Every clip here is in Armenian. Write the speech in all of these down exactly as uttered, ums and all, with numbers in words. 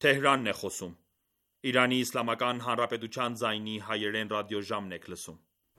Թեհրանն է խոսում։ Իրանի Իսլամական Հանրապետության ձայնի հայերեն ռադիոժամն եք լսում։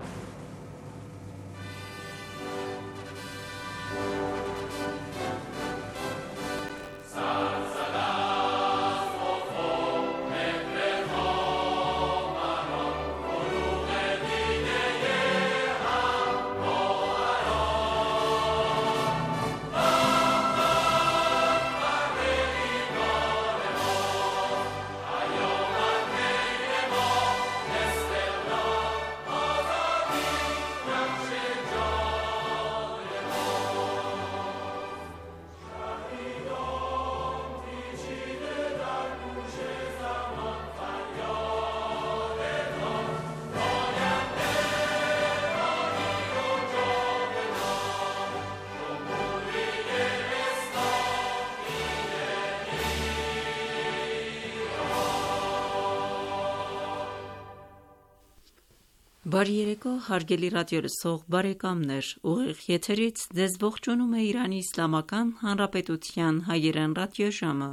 Բարի երեկո, հարգելի ռադիոլսող բարեկամներ, ուղիղ եթերից ձեզ ողջունում է Իրանի Իսլամական Հանրապետության հայերեն ռադիոժամը։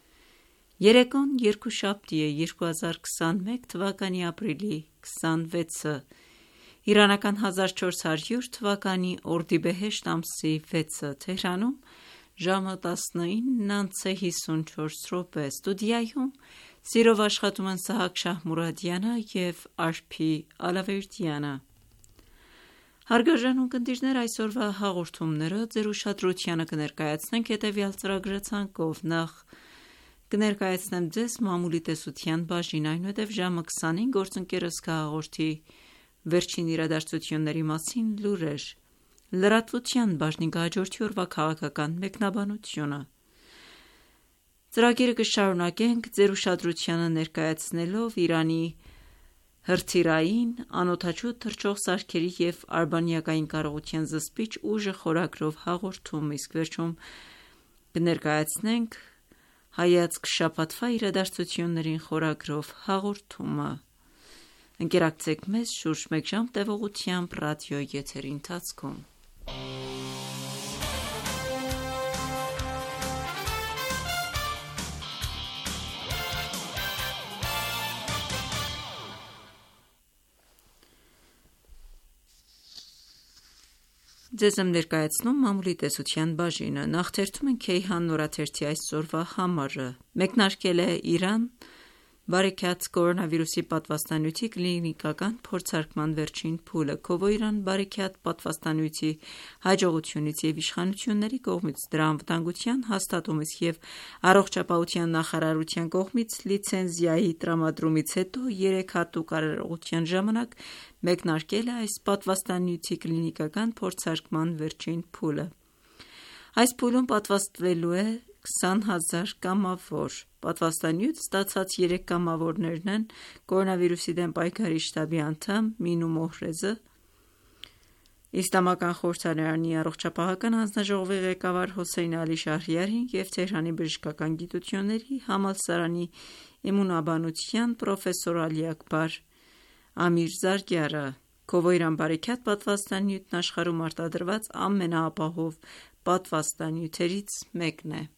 Երեկոն երկուշաբթի է երկու հազար քսանմեկ թվականի ապրիլի քսանվեցը, իրանական հազար չորս հարյուր թվականի օրդիբեհեշտ ամսի վեցը, Թեհրանում ժամը տասնինը անց է հիսունչորս րոպե, ստուդիայում սիրով աշխատում են Սահակ Շահմուրադյանը և Արփի Ալավերդյանը։ Հարգարժան ունկնդիրներ, այսօրվա հաղորդումները ձեր ուշադրությանը կներկայացնենք հետևյալ ծրագրացանկով. Նախ կներկայացնեմ ձեզ մամուլի տեսության բաժին, այնուհետև ժամը քսանին գործընկերս կհաղորդի վերջին իրադարձությունների մասին լուրեր, լրատվության բաժնին կհաջորդի օրվա քաղաքական մեկնաբանությունը։ Ծրագիրը կշարունակենք ձեր ուշադրությանը ներկայացնելով Իրանի հրթիռային, անօդաչու թռչող սարքերի և արբանյակային կարողության զսպիչ ուժը խորագրով հաղորդում, իսկ վերջում կներկայացնենք հայացք շաբաթվա իրադարձություններին խորագրով հաղորդումը։ Ընկերակցեք մեզ շուրջ մեկ ժամ տևողությամբ ռադիո եթերի ընթացքում։ Ձեզ եմ ներկայացնում մամուլի տեսության բաժինը։ Նախ թերթում ենք Քեյհան նորաթերթի այսօրվա համարը։ Մեկնարկել է Իրան բարեկյաթ կորոնավիրուսի պատվաստանյութի կլինիկական փորձարկման վերջին փուլը։ Քովոյրան բարեկյաթ պատվաստանյութի հաջողությունից և իշխանությունների կողմից դրա անվտանգության հաստատումից և առողջապահության նախարարության կողմից լիցենզիայի տրամադրումից հետո երեք հատուկ արարողության ժամանակ մեկնարկել է այս պատվաստանյութի կլինիկական փորձարկման վերջին փուլը։ Այս փուլում պատվաստվելու է քսան հազար կամավոր։ Պատվաստանյութ ստացած երեք կամավորներն են կորոնավիրուսի դեմ պայքարի շտաբի անդամ Մինու Մոհրեզը, Իսլամական խորհրդարանի առողջապահական հանձնաժողովի ղեկավար Հոսեյն Ալի Շահրիարին և Թեհրանի բժշկական գիտությունների համալսարանի իմունաբանության պրոֆեսոր Ալի Աքբար Ամիրզարգյարը։ Քովոյրան բարեկյաթ պատվաստանյութն աշխարհում արտադրված ամենաապահով պատվաստանյութերից մեկն է։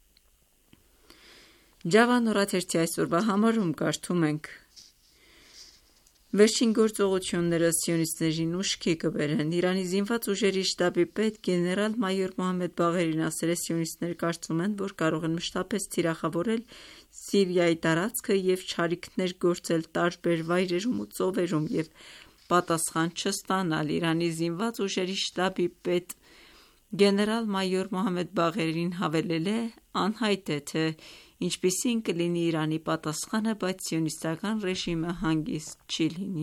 Ջավա նորաթերթի այսօրվա համարում կարդում ենք. Վերջին գործողությունները սիոնիստներին ուշքի կբերեն։ Իրանի զինված ուժերի շտաբի պետ գեներալ-մայոր Մոհամմեդ Բաղերին ասել է. սիոնիստները կարծում են, որ կարող են մշտապես թիրախավորել Սիրիայի տարածքը և չարիքներ գործել տարբեր վայրերում ու ծովերում և պատասխան չստանալ։ Իրանի զինված ուժերի շտաբի պետ գեներալ-մայոր Մոհամմեդ Բաղերին հավելել է. անհայտ է, թե ինչպիսին կլինի Իրանի պատասխանը, բայց սիոնիստական ռեժիմը հանգիստ չի լինի։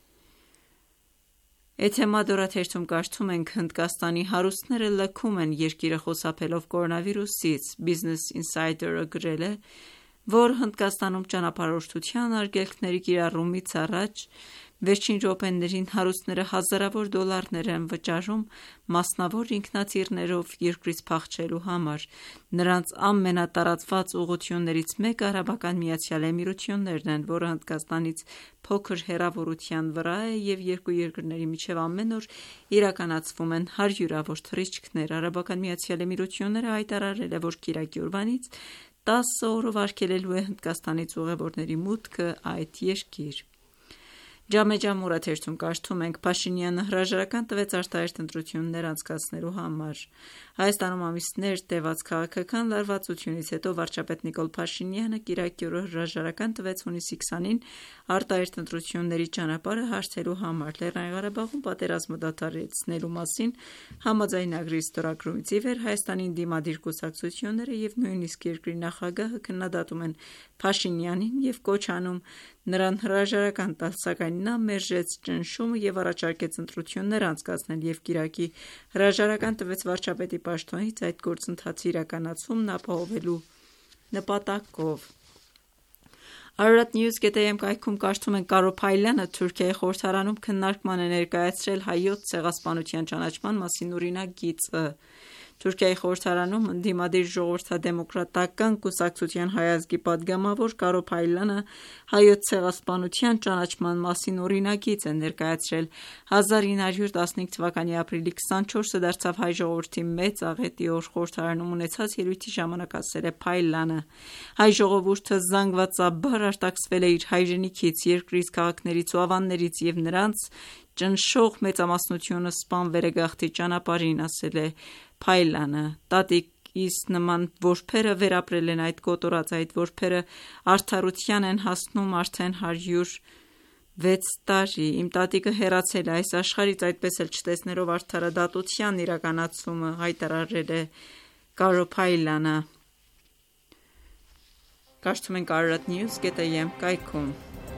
Էթեմադ օրաթերթում կարդում ենք. Հնդկաստանի հարուստները լքում են երկիրը խուսափելով կորոնավիրուսից։ Business Insider-ը գրել է, որ Հնդկաստանում ճանապարհորդության արգելքների կիրառումից առաջ վերջին րոպեներին հարուստները հազարավոր դոլարներ են վճարում մասնավոր ինքնաթիռներով երկրից փախչելու համար։ Նրանց ամենատարածված ուղղություններից մեկը Արաբական Միացյալ Էմիրություններն են, որը Հնդկաստանից փոքր հեռավորության վրա է և երկու երկրների միջև ամեն օր իրականացվում են հարյուրավոր թռիչքներ։ Արաբական Միացյալ Էմիրությունները հայտարարել է, որ կիրակի օրվանից տասը օրով արգելելու է Հնդկաստանից ուղևորների մուտքը այդ երկիր։ Ջամեջամ օրաթերթում կարդում ենք. Փաշինյանը հրաժարական տվեց արտահերթ ընտրություններ անցկացնելու համար։ Հայաստանում ամիսներ տևած քաղաքական լարվածությունից հետո վարչապետ Նիկոլ Փաշինյանը կիրակի օրը հրաժարական տվեց հունիսի քսանին արտահերթ ընտրությունների ճանապարհը հարթելու համար։ Լեռնային Ղարաբաղում պատերազմը դադարեցնելու մասին համաձայնագրի ստորագրումից ի վեր Հայաստանի ընդդիմադիր կուսակցությունները և նույնիսկ երկրի նախագահը քննադատում են Փաշինյանին և կոչ անում նրան հրաժարական տալ, սակայն նա մերժեց ճնշումը և առաջարկեց ընտրություններ անցկացնել և կիրակի հրաժարական տվեց վարչապետի պաշտոնից այդ գործընթացի իրականացումն ապահովելու նպատակով։ Ararat News.am կայքում կարդում ենք. Կարո Փայլյանը Թուրքիայի խորհրդարանում քննարկման է ներկայացրել հայոց ցեղասպանության ճանաչման մասին օրինագիծը։ Թուրքիայի խորհրդարանում ընդդիմադիր ժողովրդադեմոկրատական կուսակցության հայ ազգի падգամավոր Կարո Փայլյանը հայոց ցեղասպանության ճանաչման մասին օրինագիծ է ներկայացրել։ հազար ինը հարյուր տասնհինգ թվականի ապրիլի քսանչորսը դարձավ հայ ժողովրդի մեծ աղետի օր։ Խորհրդարանում ունեցած ելույթի ժամանակ ասել է Փայլյանը. Հայ ժողովուրդը զանգվածաբար արտաքսվել է իր հայրենիքից, երկրից, քաղաքներից ու ավաններից և նրանց ճնշող մեծամասնությունը սպանվել է գաղթի ճանապարհին, ասել է Փայլյանը։ Տատիկիս նման որբերը վերապրել են այդ կոտորած այդ որբերը արդարության են հասնում արդեն հարյուր վեց տարի։ Իմ տատիկը հեռացել է այս աշխարհից, այդպես էլ չտեսնելով արդարադատության իրականացումը, հայտարարել է Կարո Փայլյանը։ Կարդում ենք Ararat News.am կայքում։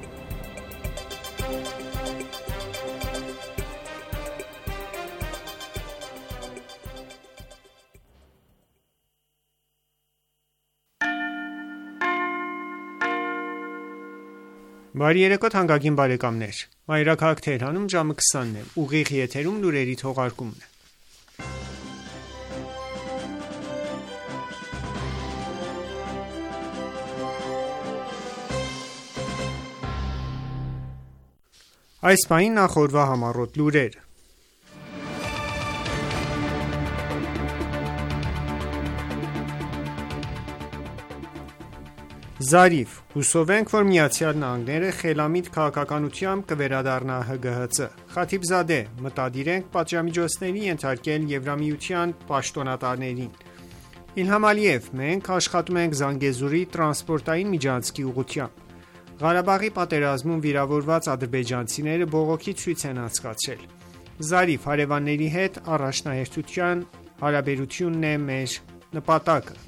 Բարի երեկո թանկագին բարեկամներ։ Մայրաքաղաք Թեհրանում ժամը քսանն է, ուղիղ եթերում լուրերի թողարկումն է։ Այս պահին նախորդ համառոտ լուրեր։ Զարիվ. Հուսով ենք, որ Միացյալ Նահանգները խելամիտ քաղաքականությամբ կվերադառնա Հ Գ Հ Ց։ Խաթիբզադե. Մտադիր ենք պատժամիջոցների ենթարկել Եվրամիության պաշտոնատարներին։ Իլհամ Ալիև. Մենք աշխատում ենք Զանգեզուրի տրանսպորտային միջանցքի ուղղությամբ։ Ղարաբաղի պատերազմում վիրավորված ադրբեջանցիները բողոքի ցույց են անցկացրել։ Զարիվ. հարևանների հետ առաջնահերթության հարաբերությունն է մեր նպատակը։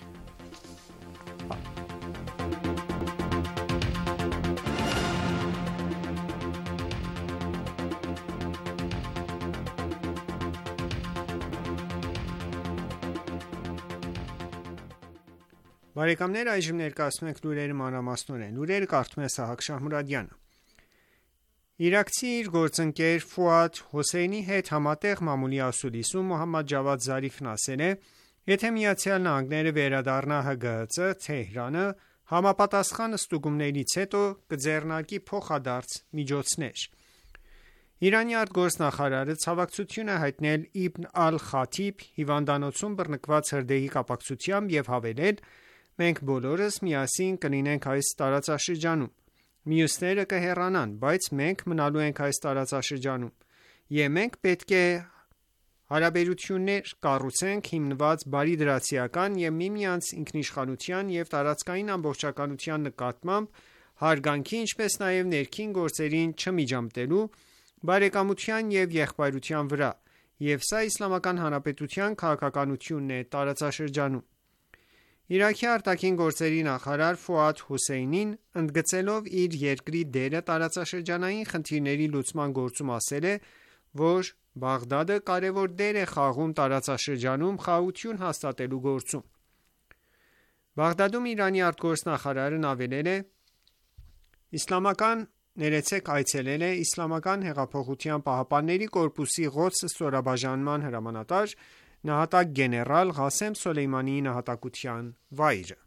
Բարեկամներ, այժմ ներկայացնում ենք լուրերը մանրամասնորեն։ Լուրերը կարդում է Սահակ Շահմուրադյանը։ Իրաքցի իր գործընկեր Ֆուադ Հոսեյնի հետ համատեղ մամուլի ասուլիսում Մոհամմադ Ջավադ Զարիֆն ասել է. Եթե Միացյալ Նահանգները վերադառնա Հ Գ Հ Ց, Թեհրանը համապատասխան ստուգումներից հետո կձեռնարկի փոխադարձ միջոցներ։ Իրանի արտգործնախարարը ցավակցություն է հայտնել Իբն Ալ-Խաթիբ հիվանդանոցում բռնկված հրդեհի կապակցությամբ և հավելել. Մենք բոլորս միասին կլինենք այս տարածաշրջանում։ Մյուսները կհեռանան, բայց մենք մնալու ենք այս տարածաշրջանում։ Եվ մենք պետք է հարաբերություններ կառուցենք հիմնված բարիդրացիական և միմյանց ինքնիշխանության և տարածքային ամբողջականության նկատմամբ հարգանքի, ինչպես նաև ներքին գործերին չմիջամտելու, բարեկամության և եղբայրության վրա, և սա Իսլամական Հանրապետության քաղաքականությունն է տարածաշրջանում։ Իրաքի արտաքին գործերի նախարար Ֆուադ Հոսեյնին, ընդգծելով իր երկրի դերը տարածաշրջանային խնդիրների լուծման գործում, ասել է, որ Բաղդադը կարևոր դեր է խաղում տարածաշրջանում խաղաղություն հաստատելու գործում։ Բաղդադում Իրանի արտգործնախարարն ավելել է. Իսլամական ներեցեք այցելել է Իսլամական հեղափոխության պահապանների կորպուսի Ղոդս ստորաբաժանման հրամանատար նահատակ գեներալ Ղասեմ Սոլեյմանիի նահատակության վայրը։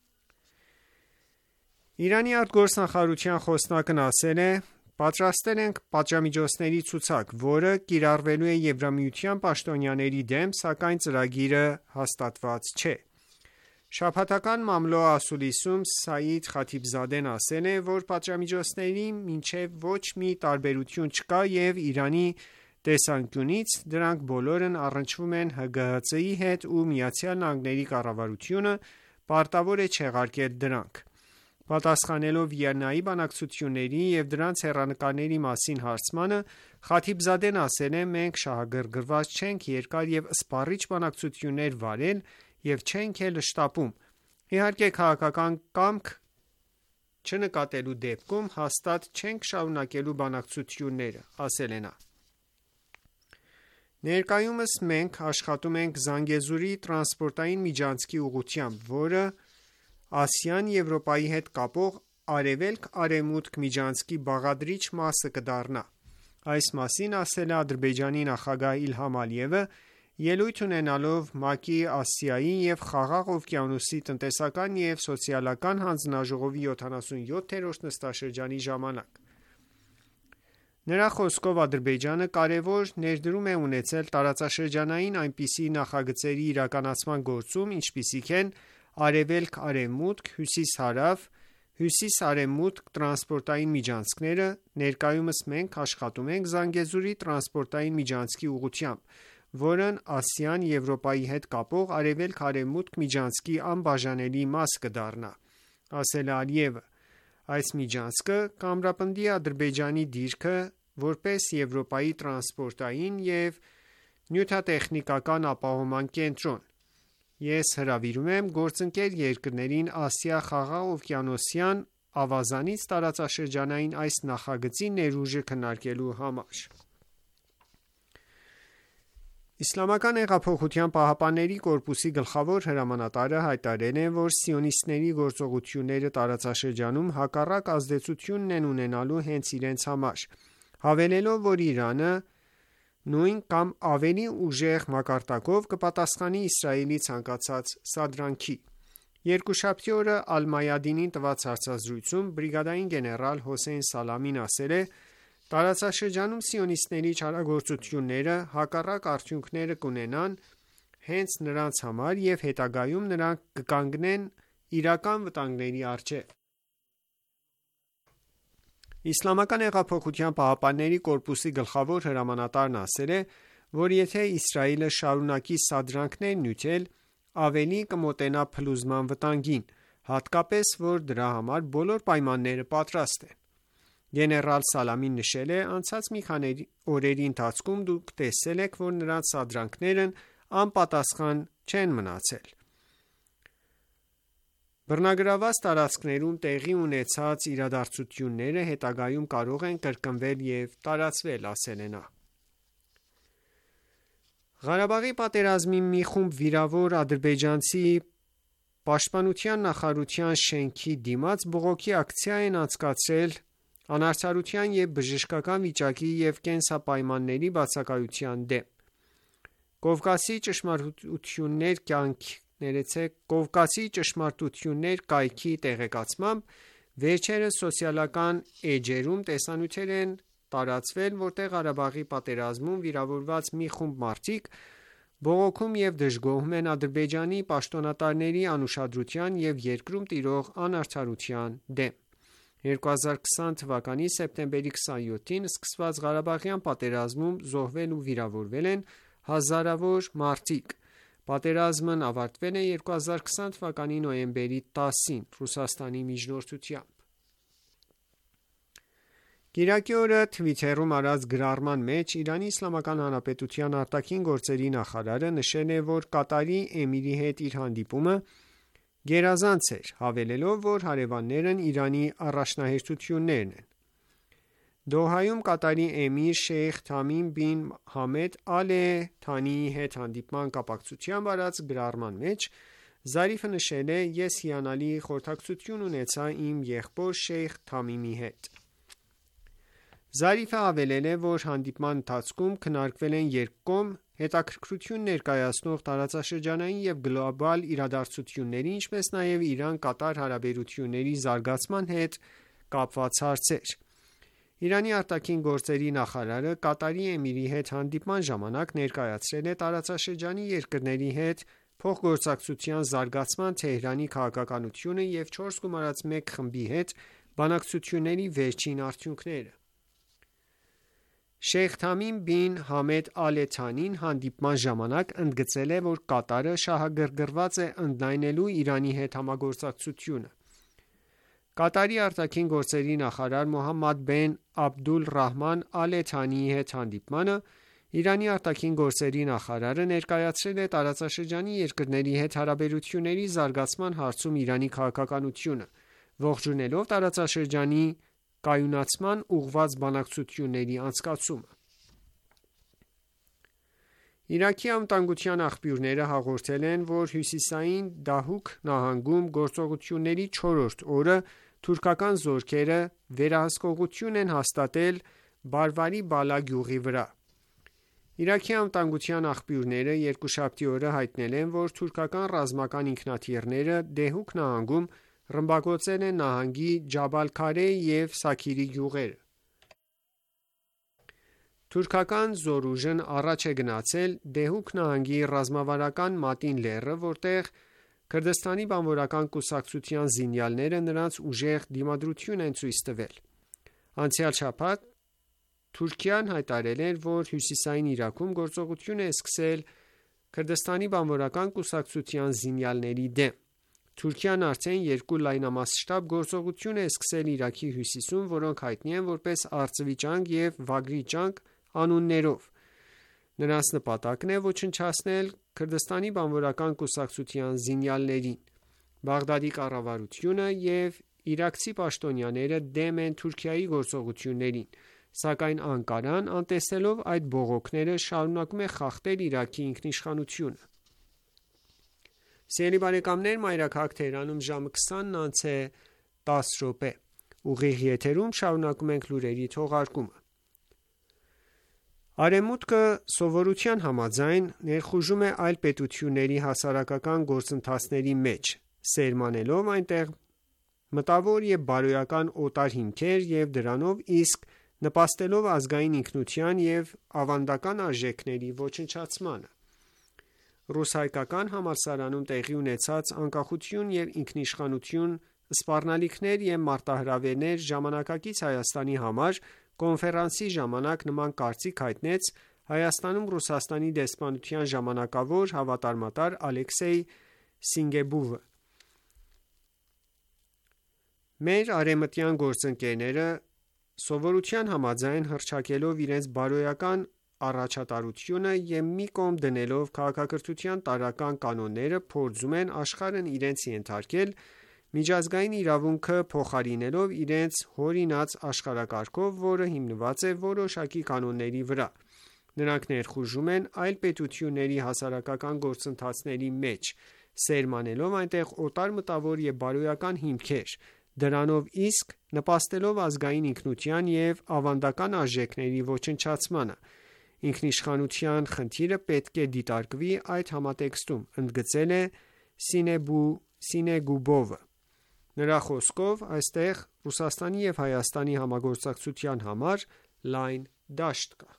Իրանի արտգործնախարարության խոսնակն ասել է. Պատրաստել ենք պատժամիջոցների ցուցակ, որը կիրառվելու է Եվրամիության պաշտոնյաների դեմ, սակայն ծրագիրը հաստատված չէ։ Շաբաթական Մամլո ասուլիսում Սաիդ Խաթիբզադեն ասել է, որ պատժամիջոցների մինչև ոչ մի տարբերություն չկա և Իրանի տեսանկյունից դրանք բոլորն առնչվում են Հ Գ Հ Ց-ի հետ ու Միացյալ Նահանգների կառավարությունը պարտավոր է չեղարկել դրանք: Պատասխանելով Վիեննայի բանակցությունների և դրանց հեռանկարների մասին հարցմանը, Խաթիբզադեն ասել է. «Մենք շահագրգռված չենք երկար և սպառիչ բանակցություններ վարել և չենք էլ շտապում: Իհարկե քաղաքական կամք չնկատելու դեպքում հաստատ չենք շարունակելու բանակցությունները»: Ներկայումս մենք աշխատում ենք Զանգեզուրի տրանսպորտային միջանցքի ուղղությամբ, որը Ասիան Եվրոպայի հետ կապող արևելք-արևմուտք միջանցքի բաղադրիչ մասը կդառնա: Այս մասին ասել է Ադրբեջանի նախագահ Իլհամ Ալիևը, ելույթ ունենալով ՄԱԿ-ի Ասիայի և Խաղաղ օվկիանոսի տնտեսական և սոցիալական հանձնաժողովի յոթանասունյոթերորդ նստաշրջանի ժամանակ: Նրա խոսքով Ադրբեջանը կարևոր ներդրում է ունեցել տարածաշրջանային այնպիսի նախագծերի իրականացման գործում, ինչպիսիք են արևելք-արևմուտք, հյուսիս-հարավ, հյուսիս-արևմուտք տրանսպորտային միջանցքերը: Ներկայումս մենք աշխատում ենք Զանգեզուրի տրանսպորտային միջանցքի ուղղությամբ, որն Ասիան Եվրոպայի հետ կապող արևելք-արևմուտք միջանցքի անբաժանելի մաս կդառնա: Ասել է Ալիևը. «Այս միջանցքը կամրապնդի Ադրբեջանի դիրքը որպես Եվրոպայի տրանսպորտային և նյութատեխնիկական ապահովման կենտրոն: Ես հրավիրում եմ գործընկեր երկրներին Ասիա-Խաղաղօվկիանոսյան ավազանից տարածաշրջանային այս նախագծի ներուժը քննարկելու համար»: ԻՀՊԿ-ի գլխավոր հրամանատարը հայտարարել է, որ սիոնիստների գործողությունները տարածաշրջանում հակառակ ազդեցությունն են ունենալու հենց իրենց համար, հավելելով, որ Իրանը նույն կամ ավելի ուժեղ մակարդակով կպատասխանի Իսրայելի ցանկացած սադրանքի: Երկուշաբթի օրը Ալ-Մայադինին տված հարցազրույցում բրիգադային գեներալ Հոսեյն Սալամին ասել է. «Տարածաշրջանում սիոնիստների չարագործությունները հակառակ արդյունքներ կունենան հենց նրանց համար և հետագայում նրանք կկանգնեն իրական վտանգների առջև»: ԻՀՊԿ-ի գլխավոր հրամանատարն ասել է, որ եթե Իսրայելը շարունակի սադրանքներ նյութել, ավելի կմոտենա փլուզման վտանգին, հատկապես որ դրա համար բոլոր պայմանները պատրաստ են: Գեներալ Սալամին նշել է. «Անցած մի քանի օրերի ընթացքում դուք տեսել եք, որ նրանց սադրանքներն անպատասխան չեն մնացել: Բռնագրավված տարածքներում տեղի ունեցած իրադարձությունները հետագայում կարող են կրկնվել և տարածվել»: Ղարաբաղի պատերազմի մի խումբ վիրավոր ադրբեջանցի պաշտպանության նախարարության շենքի դիմաց բողոքի ակցիա են անցկացրել անարդարության և բժշկական վիճակի և կենսապայմանների բացակայության դեմ: «Կովկասի ճշմարտություններ» կայքի տեղեկացմամբ վերջերս սոցիալական էջերում տեսանյութեր են տարածվել, որտեղ Ղարաբաղի պատերազմում վիրավորված մի խումբ մարդիկ բողոքում և դժգոհում են Ադրբեջանի պաշտոնատարների անուշադրության և երկրում տիրող անարդարության դեմ: երկու հազար քսան թվականի սեպտեմբերի քսանյոթին սկսված Ղարաբաղյան պատերազմում զոհվել ու վիրավորվել են հազարավոր մարդիկ: Պատերազմն ավարտվել է երկու հազար քսան թվականի նոյեմբերի տասին Ռուսաստանի միջնորդությամբ: Կիրակի օրը Թվիթերում արած գրառման մեջ ԻԻՀ արտաքին գործերի նախարարը նշել է, որ Կատարի էմիրի հետ իր հանդիպումը գերազանց էր, հավելելով, որ հարևաններն Իրանի առաջնահերթությունն են: Դոհայում Կատարի էմիր Շեյխ Թամիմ բին Համեդ Ալ Թանիի հետ հանդիպման կապակցությամբ արած գրառման մեջ Զարիֆը նշել է. «Ես հիանալի խորհրդակցություն ունեցա իմ եղբոր Շեյխ Թամիմի հետ»: Զարիֆը հավելել է, որ հանդիպման ընթացքում քննարկվել են երկկողմ հետաքրքրություն ներկայացնող տարածաշրջանային և գլոբալ իրադարձությունների, ինչպես նաև Իրան-Կատար հարաբերությունների զարգացման հետ կապված հարցեր: Իրանի արտաքին գործերի նախարարը Կատարի էմիրի հետ հանդիպման ժամանակ ներկայացրել է տարածաշրջանի երկրների հետ փոխգործակցության զարգացման Թեհրանի քաղաքականությունը և չորս գումարած մեկ խմբի հետ բանակցությունների վերջին արդյունքները։ Շեյխ Թամիմ բին Համեդ Ալ Թանին հանդիպման ժամանակ ընդգծել է, որ Կատարը շահագրգռված է ընդլայնելու Իրանի հետ համագործակցությունը։ Կատարի արտաքին գործերի նախարար Մոհամմադ բեն Աբդուլ Ռահման Ալ Թանիի հետ հանդիպմանը Իրանի արտաքին գործերի նախարարը ներկայացրել է տարածաշրջանի երկրների հետ հարաբերությունների զարգացման հարցում Իրանի քաղաքականությունը, ողջունելով տարածաշրջանի կայունացման ուղղված բանակցությունների անցկացումը։ Իրաքի անվտանգության աղբյուրները հաղորդել են, որ հյուսիսային Դահուկ նահանգում գործողությունների չորրորդ օրը թուրքական զորքերը վերահսկողություն են հաստատել Բարվարի Բալա գյուղի վրա։ Իրաքի անվտանգության աղբյուրները երկուշաբթի օրը հայտնել են, որ թուրքական ռազմական ինքնաթիռները Դեհուկ նահանգում ռմբակոծել են նահանգի Ջաբալ Քարե և Սաքիրի գյուղերը։ Թուրքական զորուժն առաջ է գնացել Դեհուկ նահանգի ռազմավարական Մատին լեռը, որտեղ Քրդստանի բանվորական կուսակցության զինյալները նրանց ուժեղ դիմադրություն են ցույց տվել։ Անցյալ շաբաթ Թուրքիան հայտարարել էր, որ հյուսիսային Իրաքում գործողություն է սկսել Քրդստանի բանվորական կուսակցության զինյալների դեմ։ Թուրքիան արդեն երկու լայնամասշտաբ գործողություն է սկսել Իրաքի հյուսիսում, որոնք հայտնի են որպես Արծվի ճանգ և Վագրի ճանգ անուններով։ Նրանց նպատակն է ոչնչացնել Քրդստանի բանվորական կուսակցության զինյալներին։ Բաղդադի կառավարությունը և իրաքցի պաշտոնյաները դեմ են Թուրքիայի գործողություններին, սակայն Անկարան, անտեսելով այդ բողոքները, շարունակում է խախտել Իրաքի ինքնիշխանությունը։ Սիրելի բարեկամներ, մայրաքաղաք Թեհրանում ժամը քսանն անց է տասը րոպե։ Ուղիղ եթերում շարունակում ենք լուրերի թողարկումը։ Արևմուտքը սովորության համաձայն ներխուժում է այլ պետությունների հասարակական գործընթացների մեջ, սերմանելով այնտեղ մտավոր և բարոյական օտար հիմքեր և դրանով իսկ նպաստելով ազգային ինքնության և ավանդական արժեքների ոչնչացմանը։ Ռուս-հայկական համալսարանում տեղի ունեցած անկախություն և ինքնիշխանություն սպառնալիքներ և մարտահրավերներ ժամանակակից Հայաստանի համար կոնֆերանսի ժամանակ նման կարծիք հայտնեց Հայաստանում Ռուսաստանի դեսպանության ժամանակավոր հավատարմատար Ալեքսեյ Սինգեբովը։ Մեր արևմտյան գործընկերները սովորության համաձայն հռչակելով իրենց բարոյական առաջատարությունը և մի կողմ դնելով քաղաքակրթության տարրական կանոնները, փորձում են աշխարհն իրենց ենթարկել միջազգային իրավունքը փոխարինելով իրենց հորինած աշխարհակարգով, որը հիմնված է որոշակի կանոնների վրա։ Նրանք ներխուժում են այլ պետությունների հասարակական գործընթացների մեջ, սերմանելով այնտեղ օտար մտավոր և բարոյական հիմքեր, դրանով իսկ նպաստելով ազգային ինքնության և ավանդական արժեքների ոչնչացմանը։ Ինքնիշխանության խնդիրը պետք է դիտարկվի այդ համատեքստում, ընդգծել է Սինեգուբովը։ Նրա խոսքով, այստեղ Ռուսաստանի և Հայաստանի համագործակցության համար լայն դաշտ կա։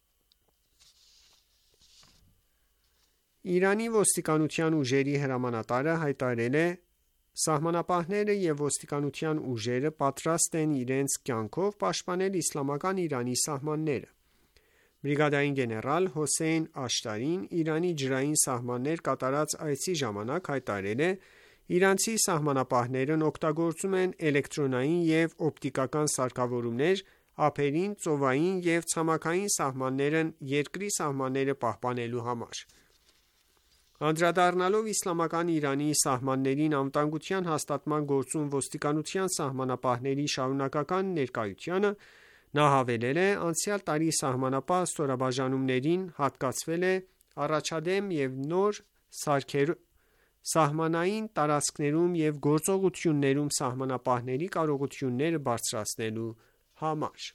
Իրանի ոստիկանության ուժերի հրամանատարը հայտարարել է. «Սահմանապահները և ոստիկանության ուժերը պատրաստ են իրենց կյանքով պաշտպանել Իսլամական Իրանի սահմանները»։ Բրիգադային գեներալ Հոսեյն Աշտարին Իրանի ջրային սահմաններ կատարած այցի ժամանակ հայտարարել է. «Իրանցի սահմանապահներն օգտագործում են էլեկտրոնային և օպտիկական սարքավորումներ ափերին, ծովային և ցամաքային սահմաններն երկրի սահմանները պահպանելու համար»։ Անդրադառնալով Իսլամական Իրանի սահմաններին անվտանգության հաստատման գործում ոստիկանության սահմանապահների շարունակական ներկայությանը, նա հավելել է. «Անցյալ տարի սահմանապահ ստորաբաժանումներին հատկացվել է առաջադեմ և նոր սարքերով սահմանային տարածքներում և գործողություններում սահմանապահների կարողությունները բարձրացնելու համար»։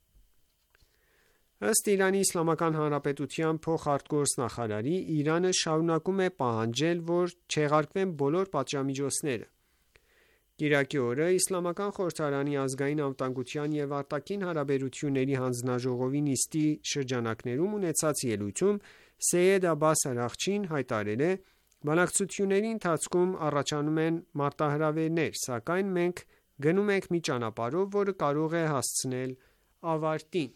Ըստ Իրանի Իսլամական Հանրապետության փոխարտգործնախարարի, Իրանը շարունակում է պահանջել, որ չեղարկվեն բոլոր պատժամիջոցները։ Կիրակի օրը Իսլամական խորհրդարանի ազգային անվտանգության և արտաքին հարաբերությունների հանձնաժողովի նիստի շրջանակներում ունեցած ելույթում Սեյեդ Աբբաս Արաղչին հայտարարել է. Բանակցությունների ընթացքում առաջանում են մարտահրավերներ, սակայն մենք գնում ենք մի ճանապարհով, որը կարող է հասցնել ավարտին։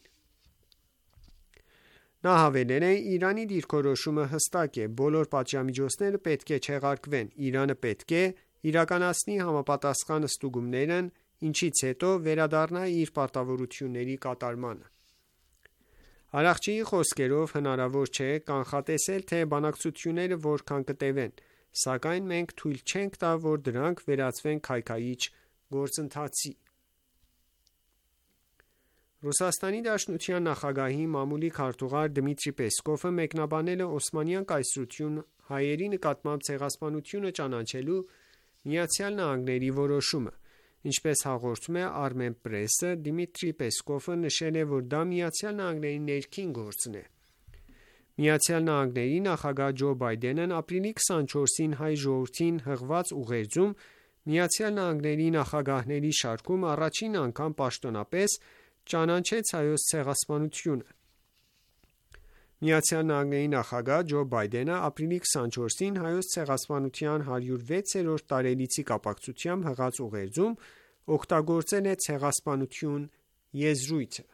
Նա հավելել է. «Իրանի դիրքորոշումը հստակ է. բոլոր պատժամիջոցները պետք է չեղարկվեն։ Իրանը պետք է իրականացնի համապատասխան ստուգումներն, ինչից հետո վերադառնա իր պարտավորությունների կատարմանը»։ Արաղչիի խոսքերով, հնարավոր չէ կանխատեսել, թե բանակցությունները որքան կտևեն, սակայն մենք թույլ չենք տա, որ դրանք վերածվեն քայքայիչ գործընթացի։ Ռուսաստանի Դաշնության նախագահի մամուլի քարտուղար Դմիտրի Պեսկովը մեկնաբանել է Օսմանյան կայսրություն հայերի նկատմամբ ցեղասպանությունը ճանաչելու ԱՄՆ-ի որոշումը։ Ինչպես հաղորդում է Armenpress-ը, Դմիտրի Պեսկովը նշել է, որ դա ԱՄՆ-ի ներքին գործն է։ ԱՄՆ-ի նախագահ Ջո Բայդենն ապրիլի քսանչորսին հայ ժողովրդին հղված ուղերձում ԱՄՆ-ի նախագահների շարքում առաջին անգամ պաշտոնապես ճանաչեց հայոց ցեղասպանությունը։ ԱՄՆ-ի նախագահ Ջո Բայդենը ապրիլի քսանչորսին հայոց ցեղասպանության հարյուր վեցերորդ տարելիցի կապակցությամբ հղած ուղերձում օգտագործել է ցեղասպանություն եզրույթը։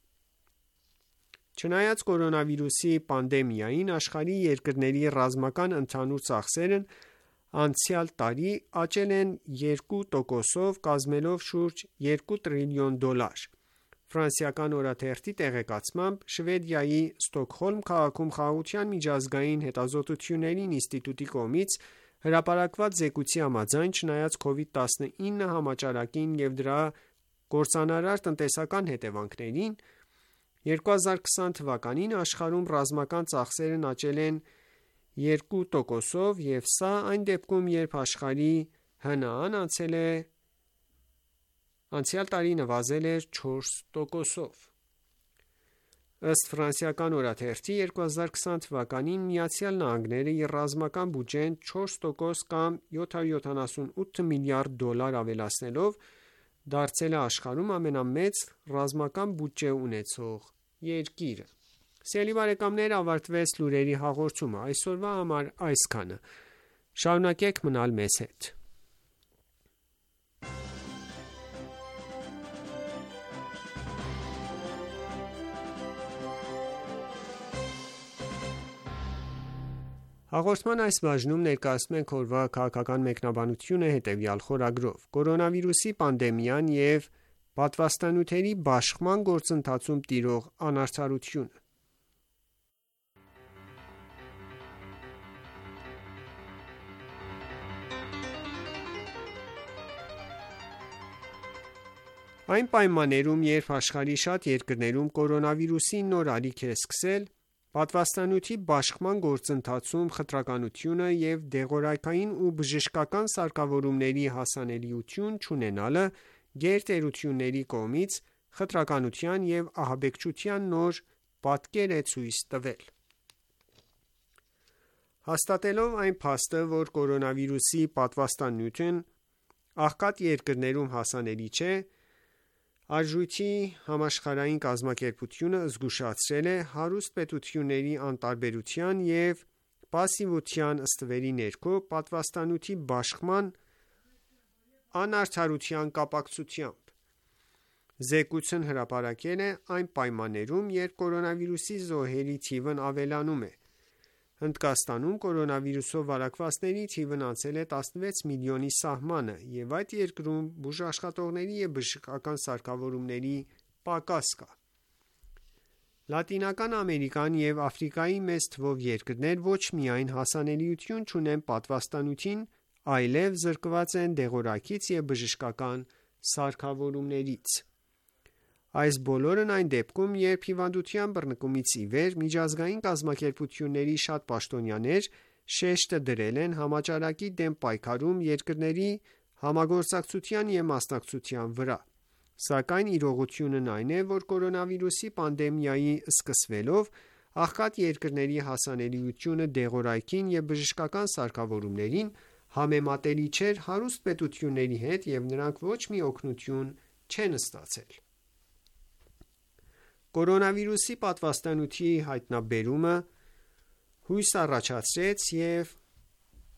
Չնայած կորոնավիրուսի պանդեմիային, աշխարհի երկրների ռազմական ընդհանուր ծախսերն անցյալ տարի աճել են երկու տոկոսով, կազմելով շուրջ երկու տրիլիոն դոլար։ Ֆրանսիական օրաթերթի տեղեկացմամբ, Շվեդիայի Ստոկհոլմ քաղաքում Խաղաղության միջազգային հետազոտությունների ինստիտուտի կողմից հրապարակված զեկույցի համաձայն, չնայած քովիդ տասնինը համաճարակին և դրա կործանարար տնտեսական հետևանքներին, երկու հազար քսան թվականին աշխարհում ռազմական ծախսերն աճել են երկու տոկոսով, և սա այն դեպքում, երբ աշխարհի ՀՆԱ-ն անցյալ տարի նվազել էր չորս տոկոսով։ Ըստ ֆրանսիական օրաթերթի, երկու հազար քսան թվականին ԱՄՆ-ն իր ռազմական բյուջեն չորս տոկոս կամ յոթ հարյուր յոթանասունութ միլիարդ դոլար ավելացնելով դարձել է աշխարհում ամենամեծ ռազմական բյուջե ունեցող երկիրը։ Սիրելի բարեկամներ, ավարտվեց լուրերի հաղորդումը։ Այսօրվա համար այսքանը։ Շարունակեք մնալ մեզ հետ։ Հաղորդման այս բաժնում ներկայացնում ենք օրվա քաղաքական մեկնաբանությունը հետևյալ խորագրով. Կորոնավիրուսի պանդեմիան և պատվաստանյութերի բաշխման գործընթացում տիրող անարդարությունը։ Այն պայմաններում, երբ աշխարհի շատ երկրներում կորոնավիրուսի նոր ալիք է սկսել, պատվաստանյութի բաշխման գործընթացում խտրականությունը և դեղորայքին ու բժշկական սարքավորումների հասանելիություն չունենալը գերտերությունների կողմից խտրականության և ահաբեկչության նոր պատկեր է ցույց տվել։ Հաստատելով այն փաստը, որ կորոնավիրուսի պատվաստանյութն աղքատ երկրներում հասանելի չէ, Արժույթի համաշխարհային կազմակերպությունը զգուշացրել է հարուստ պետությունների անտարբերության և պասիվության ստվերի ներքո պատվաստանյութի բաշխման անարդարության կապակցությամբ։ Զեկույցն հրապարակվել է այն պայմաններում, երբ կորոնավիրուսի զոհերի թիվն ավելանում է։ Հնդկաստանում կորոնավիրուսով վարակվածների թիվն անցել է տասնվեց միլիոնի սահմանը, և այդ երկրում բուժաշխատողների և բժշկական սարքավորումների պակաս կա։ Լատինական Ամերիկան և Աֆրիկայի մեծ թվով երկրներ ոչ միայն հասանելիություն չունեն պատվաստանյութին, այլև զրկված են դեղորայքից և բժշկական սարքավորումներից։ Այս բոլորն այն դեպքում, երբ հիվանդության բռնկումից ի վեր միջազգային կազմակերպությունների շատ պաշտոնյաներ շեշտը դրել են համաճարակի դեմ պայքարում երկրների համագործակցության և մասնակցության վրա։ Սակայն իրողությունն այն է, որ կորոնավիրուսի պանդեմիայի սկսվելով աղքատ երկրների հասանելիությունը դեղորայքին և բժշկական սարքավորումներին համեմատելի չէր հարուստ պետությունների հետ, և նրանք ոչ մի օգնություն չեն ստացել։ Կորոնավիրուսի պատվաստանյութի հայտնաբերումը հույս առաջացրեց և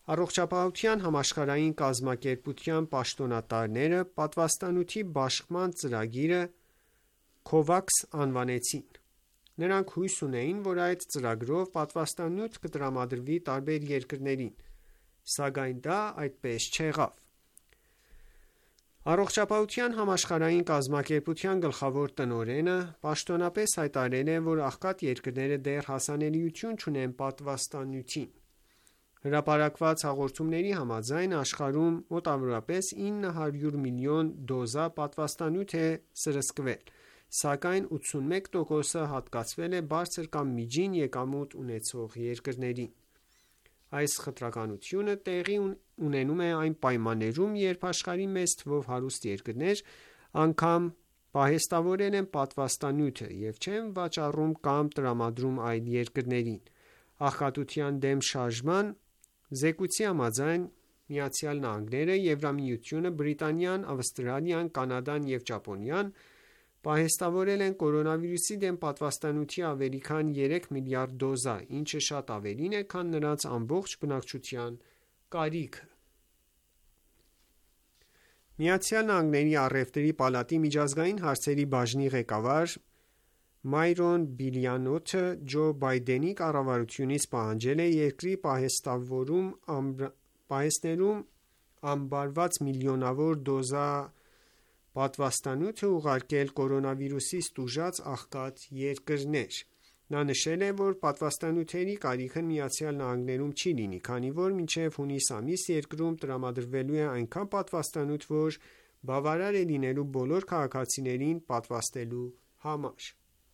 Առողջապահության համաշխարհային կազմակերպության պաշտոնատարները պատվաստանյութի բաշխման ծրագիրը COVAX անվանեցին։ Նրանք հույս ունեին, որ այդ ծրագրով պատվաստանյութ կտրամադրվի տարբեր երկրներին, սակայն դա այդպես չեղավ։ Առողջապահության համաշխարհային կազմակերպության գլխավոր տնօրենը պաշտոնապես հայտարարել է, որ աղքատ երկրները դեռ հասանելիություն չունեն պատվաստանյութին։ Հրապարակված հաղորդումների համաձայն աշխարհում մոտավորապես ինը հարյուր միլիոն դոզա պատվաստանյութ է սրսկվել, սակայն ութսունմեկ տոկոսը հատկացվել է բարձր կամ միջին եկամուտ ունեցող երկրներին։ Այս խտրականությունը տեղի ունենում է այն պայմաններում, երբ աշխարհի մեծ թվով հարուստ երկրներ անգամ պահեստավորել են պատվաստանյութը և չեն վաճառում կամ տրամադրում այլ երկրներին։ Աղքատության դեմ շարժման զեկույցի համաձայն Միացյալ Նահանգները, Եվրամիությունը, Բրիտանիան, Ավստրալիան, Կանադան և Ճապոնիան պահեստավորել են կորոնավիրուսի դեմ պատվաստանյութի ավելի քան երեք միլիարդ դոզա, ինչը շատ ավելին է, քան նրանց ամբողջ բնակչության կարիքը։ Միացյալ Նահանգների առևտրի պալատի միջազգային հարցերի բաժնի ղեկավար Մայրոն Բիլյանոթը Ջո Բայդենի կառավարությունից պահանջել է երկրի պահեստավորում պահեստներում ամբարված միլիոնավոր դոզա պատվաստանյութը ուղարկել կորոնավիրուսից տուժած աղքատ երկրներ։ Նա նշել է, որ պատվաստանյութերի կարիքն Միացյալ Նահանգներում չի լինի, քանի որ մինչև հունիս ամիս երկրում տրամադրվելու է այնքան պատվաստանյութ, որ բավարար է լինելու բոլոր քաղաքացիներին պատվաստելու համար։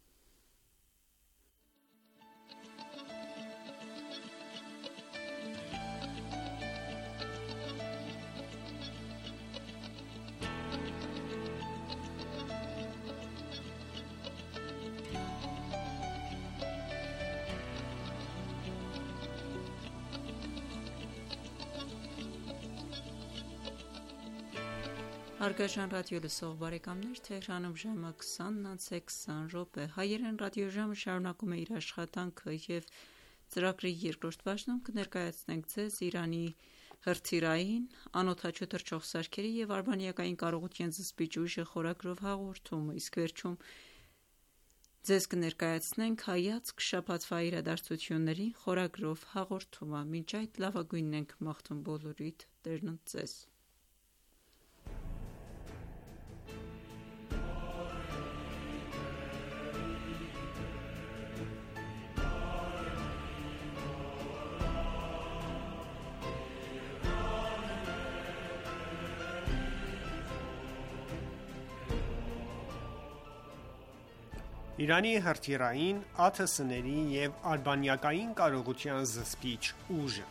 Հարգարժան ռադիո լսող բարեկամներ, Թեհրանում ժամը քսանն անց է քսան րոպե։ Հայերեն ռադիոժամը շարունակում է իր աշխատանքը և ծրագրի երկրորդ բաժնում կներկայացնենք ձեզ Իրանի հրթիռային, անօդաչու թռչող սարքերի և արբանյակային կարողության զսպիչ ուժը խորագրով հաղորդումը, իսկ վերջում ձեզ կներկայացնենք հայացք շաբաթվա իրադարձություններին խորագրով հաղորդումը։ Մինչ այդ լավագույնն ենք մաղթում բոլորիդ, Տերն ընդ ձեզ։ Իրանի հրթիռային, ԱԹՍ-ների և արբանյակային կարողության զսպիչ ուժը։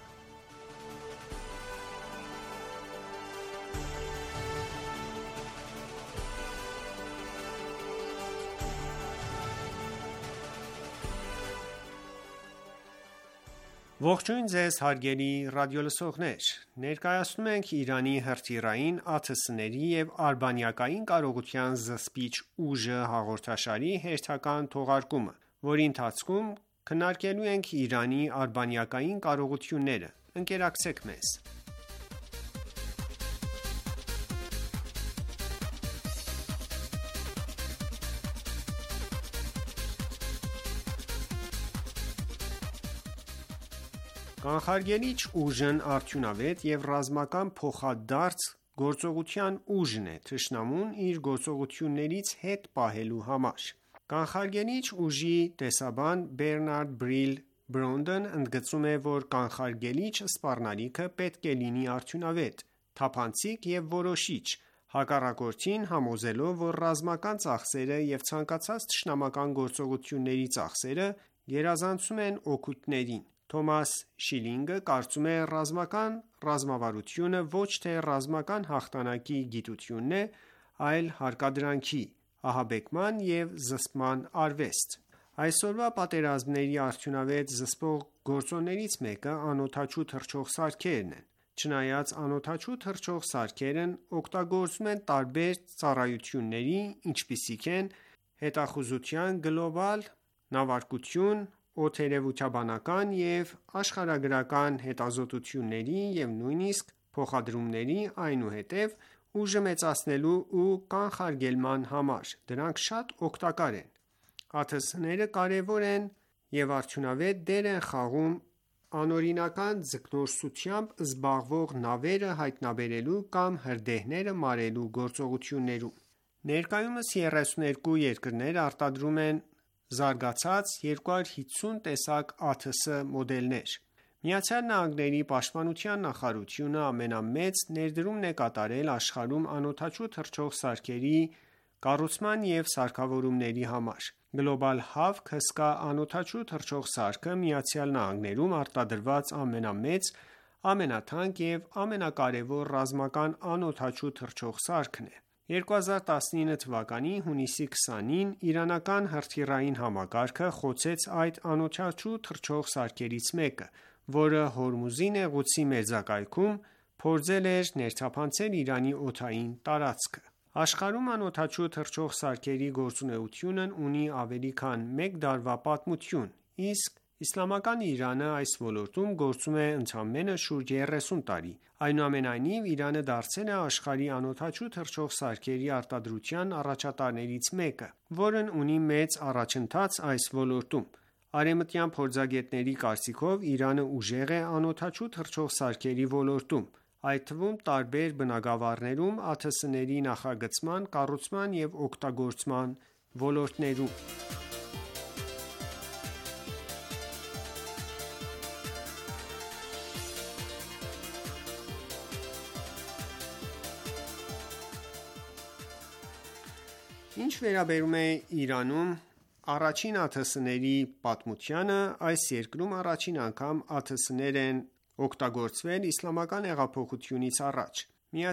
Ողջույն ձեզ հարգելի ռադիոլսողներ, ներկայացնում ենք Իրանի հրթիռային, ԱԹՍ-ների և արբանյակային կարողության զսպիչ ուժը հաղորդաշարի հերթական թողարկումը, որի ընթացքում քննարկելու ենք Իրանի արբանյակային կարողությունները։ Ընկերակցեք մեզ։ Կանխարգելիչ ուժն արդյունավետ և ռազմական փոխադարձ գործողության ուժն է թշնամուն իր գործողություններից հետ պահելու համար։ Կանխարգելիչ ուժի տեսաբան Բերնարդ Բրիլ Բրոնդն ընդգծում է, որ կանխարգելիչ սպառնալիքը պետք է լինի արդյունավետ, թափանցիկ և որոշիչ, հակառակորդին համոզելով, որ ռազմական ծախսերը և ցանկացած թշնամական գործողությունների ծախսերը գերազանցում են օգուտներին։ Թոմաս Շիլինգը կարծում է. «Ռազմական ռազմավարությունը ոչ թե ռազմական հաղթանակի գիտությունն է, այլ հարկադրանքի, ահաբեկման և զսպման արվեստ»։ Այսօրվա պատերազմների արդյունավետ զսպող գործոններից մեկը անօդաչու թռչող սարքերն են։ Չնայած անօդաչու թռչող սարքերն օգտագործվում են տարբեր ծառայությունների, ինչպիսիք են հետախուզության, գլոբալ նավարկություն, օդերևութաբանական և աշխարհագրական հետազոտությունների և նույնիսկ փոխադրումների, այնուհետև ուժը մեծացնելու ու կանխարգելման համար: Դրանք շատ օգտակար են: ԱԹՍ-ները կարևոր և արդյունավետ դեր են խաղում անօրինական ձկնորսությամբ զբաղվող նավերը հայտնաբերելու կամ հրդեհները մարելու գործողություններում: Ներկայումս եռեսուն երկու երկրներ արտադրում են զարգացած երկու հարյուր հիսուն տեսակ ԱԹՍ մոդելներ: ԱՄՆ պաշտպանության նախարարությունը ամենամեծ ներդրումն է կատարել աշխարհում անօդաչու թռչող սարքերի կառուցման և սարքավորումների համար: Global Hawk հսկա անօդաչու թռչող սարքը ԱՄՆ-ում արտադրված ամենամեծ, ամենաթանկ և ամենակարևոր ռազմական անօդաչու թռչող սարքն է: երկու հազար տասնինը թվականի հունիսի քսանին իրանական հրթիռային համակարգը խոցեց այդ անօդաչու թռչող սարքերից մեկը, որը Հորմուզի նեղուցի մերձակայքում փորձել էր ներթափանցել Իրանի օդային տարածքը: Աշխարհում անօդաչու թռչող սարքերի գործունեությունն ունի ավելի քան մեկ դարվա պատմություն, իսկ իսլամական Իրանը այս ոլորտում գործում է ընդամենը շուրջ եռեսուն տարի: Այնուամենայնիվ, Իրանը դարձել է աշխարհի անօդաչու թռչող սարքերի արտադրության առաջատարներից մեկը, որն ունի մեծ առաջընթաց այս ոլորտում: Արևմտյան փորձագետների կարծիքով, Իրանը ուժեղ է անօդաչու թռչող սարքերի ոլորտում, այդ թվում տարբեր բնագավառներում ԱԹՍ-ների նախագծման, կառուցման և օգտագործման ոլորտներում: Ինչ վերաբերում է Իրանում առաջին ԱԹՍ-ների պատմությանը, այս երկրում առաջին անգամ ԱԹՍ-ներ են օգտագործվել իսլամական հեղափոխությունից առաջ,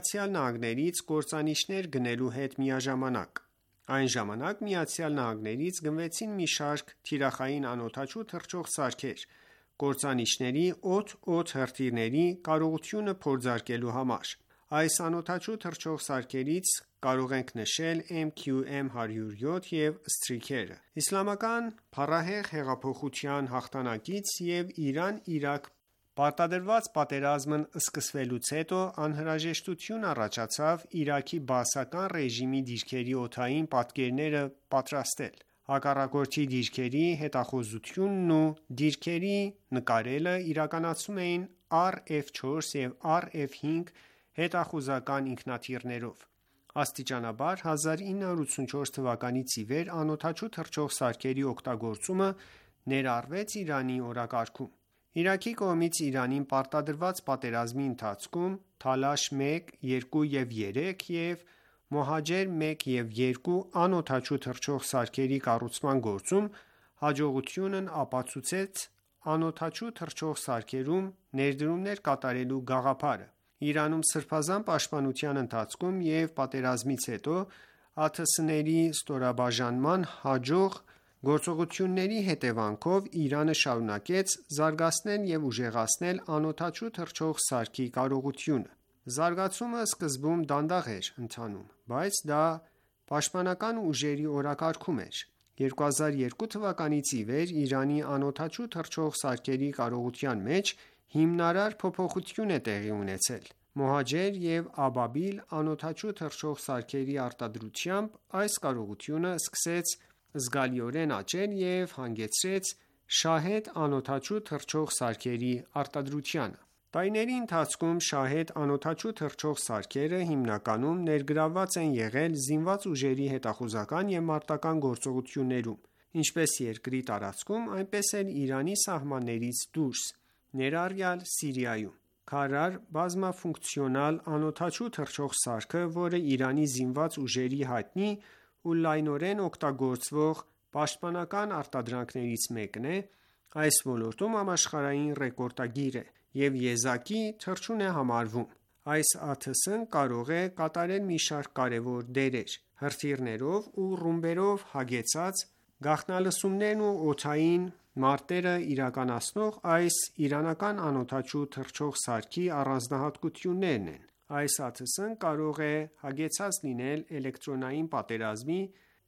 ԱՄՆ-ից կործանիչներ գնելու հետ միաժամանակ: Այն ժամանակ ԱՄՆ-ից գնվեցին մի շարք թիրախային անօդաչու թռչող սարքեր՝ կործանիչների օդ-օդ հրթիռների կարողությունը փորձարկելու համար: Այս անօդաչու թռչող սարքերից կարող ենք նշել Էմ քյու Էմ հարյուր յոթ և Ստրիքերը: Իսլամական փառահեղ հեղափոխության հաղթանակից և Իրան-Իրաք պարտադրված պատերազմն սկսվելուց հետո անհրաժեշտություն առաջացավ Իրաքի բաասական ռեժիմի դիրքերի օդային պատկերները պատրաստել: Հակառակորդի դիրքերի հետախուզությունն ու դիրքերի նկարելը իրականացվում էին Առ Էֆ չորս և Առ Էֆ հինգ հետախուզական ինքնաթիռներով: Աստիճանաբար հազար ինը հարյուր ութսունչորս թվականից ի վեր անօդաչու թռչող սարքերի օգտագործումը ներառվեց Իրանի օրակարգում: Իրաքի կողմից Իրանին պարտադրված պատերազմի ընթացքում Թալաշ մեկ, երկու և երեք և Մոհաջեր մեկ և երկու անօդաչու թռչող սարքերի կառուցման գործում հաջողությունն ապացուցեց անօդաչու թռչող սարքերում ներդրումներ կատարելու գաղափարը: Իրանում սրբազան պաշտպանության ընթացքում և պատերազմից հետո ԱԹՍ-ների ստորաբաժանման հաջող գործողությունների հետևանքով Իրանը շարունակեց զարգացնել և ուժեղացնել անօդաչու թռչող սարքի կարողությունը: Զարգացումը սկզբում դանդաղ էր ընթանում, բայց դա պաշտպանական ուժերի օրակարգում էր: երկու հազար երկու թվականից ի վեր Իրանի անօդաչու թռչող սարքերի կարողության մեջ հիմնարար փոփոխություն է տեղի ունեցել: Մոհաջեր և Աբաբիլ անօդաչու թռչող սարքերի արտադրությամբ այս կարողությունը սկսեց զգալիորեն աճել և հանգեցրեց Շահեդ անօդաչու թռչող սարքերի արտադրությանը: Տարիների ընթացքում Շահեդ անօդաչու թռչող սարքերը հիմնականում ներգրավված են եղել զինված ուժերի հետախուզական և մարտական գործողություններում, ինչպես երկրի տարածքում, այնպես էլ Իրանի սահմաններից դուրս, ներառյալ Սիրիայում: Քարար բազմաֆունկցիոնալ անօդաչու թռչող սարքը, որը Իրանի զինված ուժերի հայտնի ու լայնորեն օգտագործվող պաշտպանական արտադրանքներից մեկն է, այս ոլորտում համաշխարհային ռեկորդագիր է և եզակի թռչուն է համարվում: Այս ԱԹՍ-ն կարող է կատարել մի շարք կարևոր դերեր: Հրթիռներով ու ռումբերով հագեցած գաղտնալսումներն ու օդային մարտերը իրականացնող այս իրանական անօդաչու թռչող սարքի առանձնահատկություններն են: Այս ԱԹՍ-ն կարող է հագեցած լինել էլեկտրոնային պատերազմի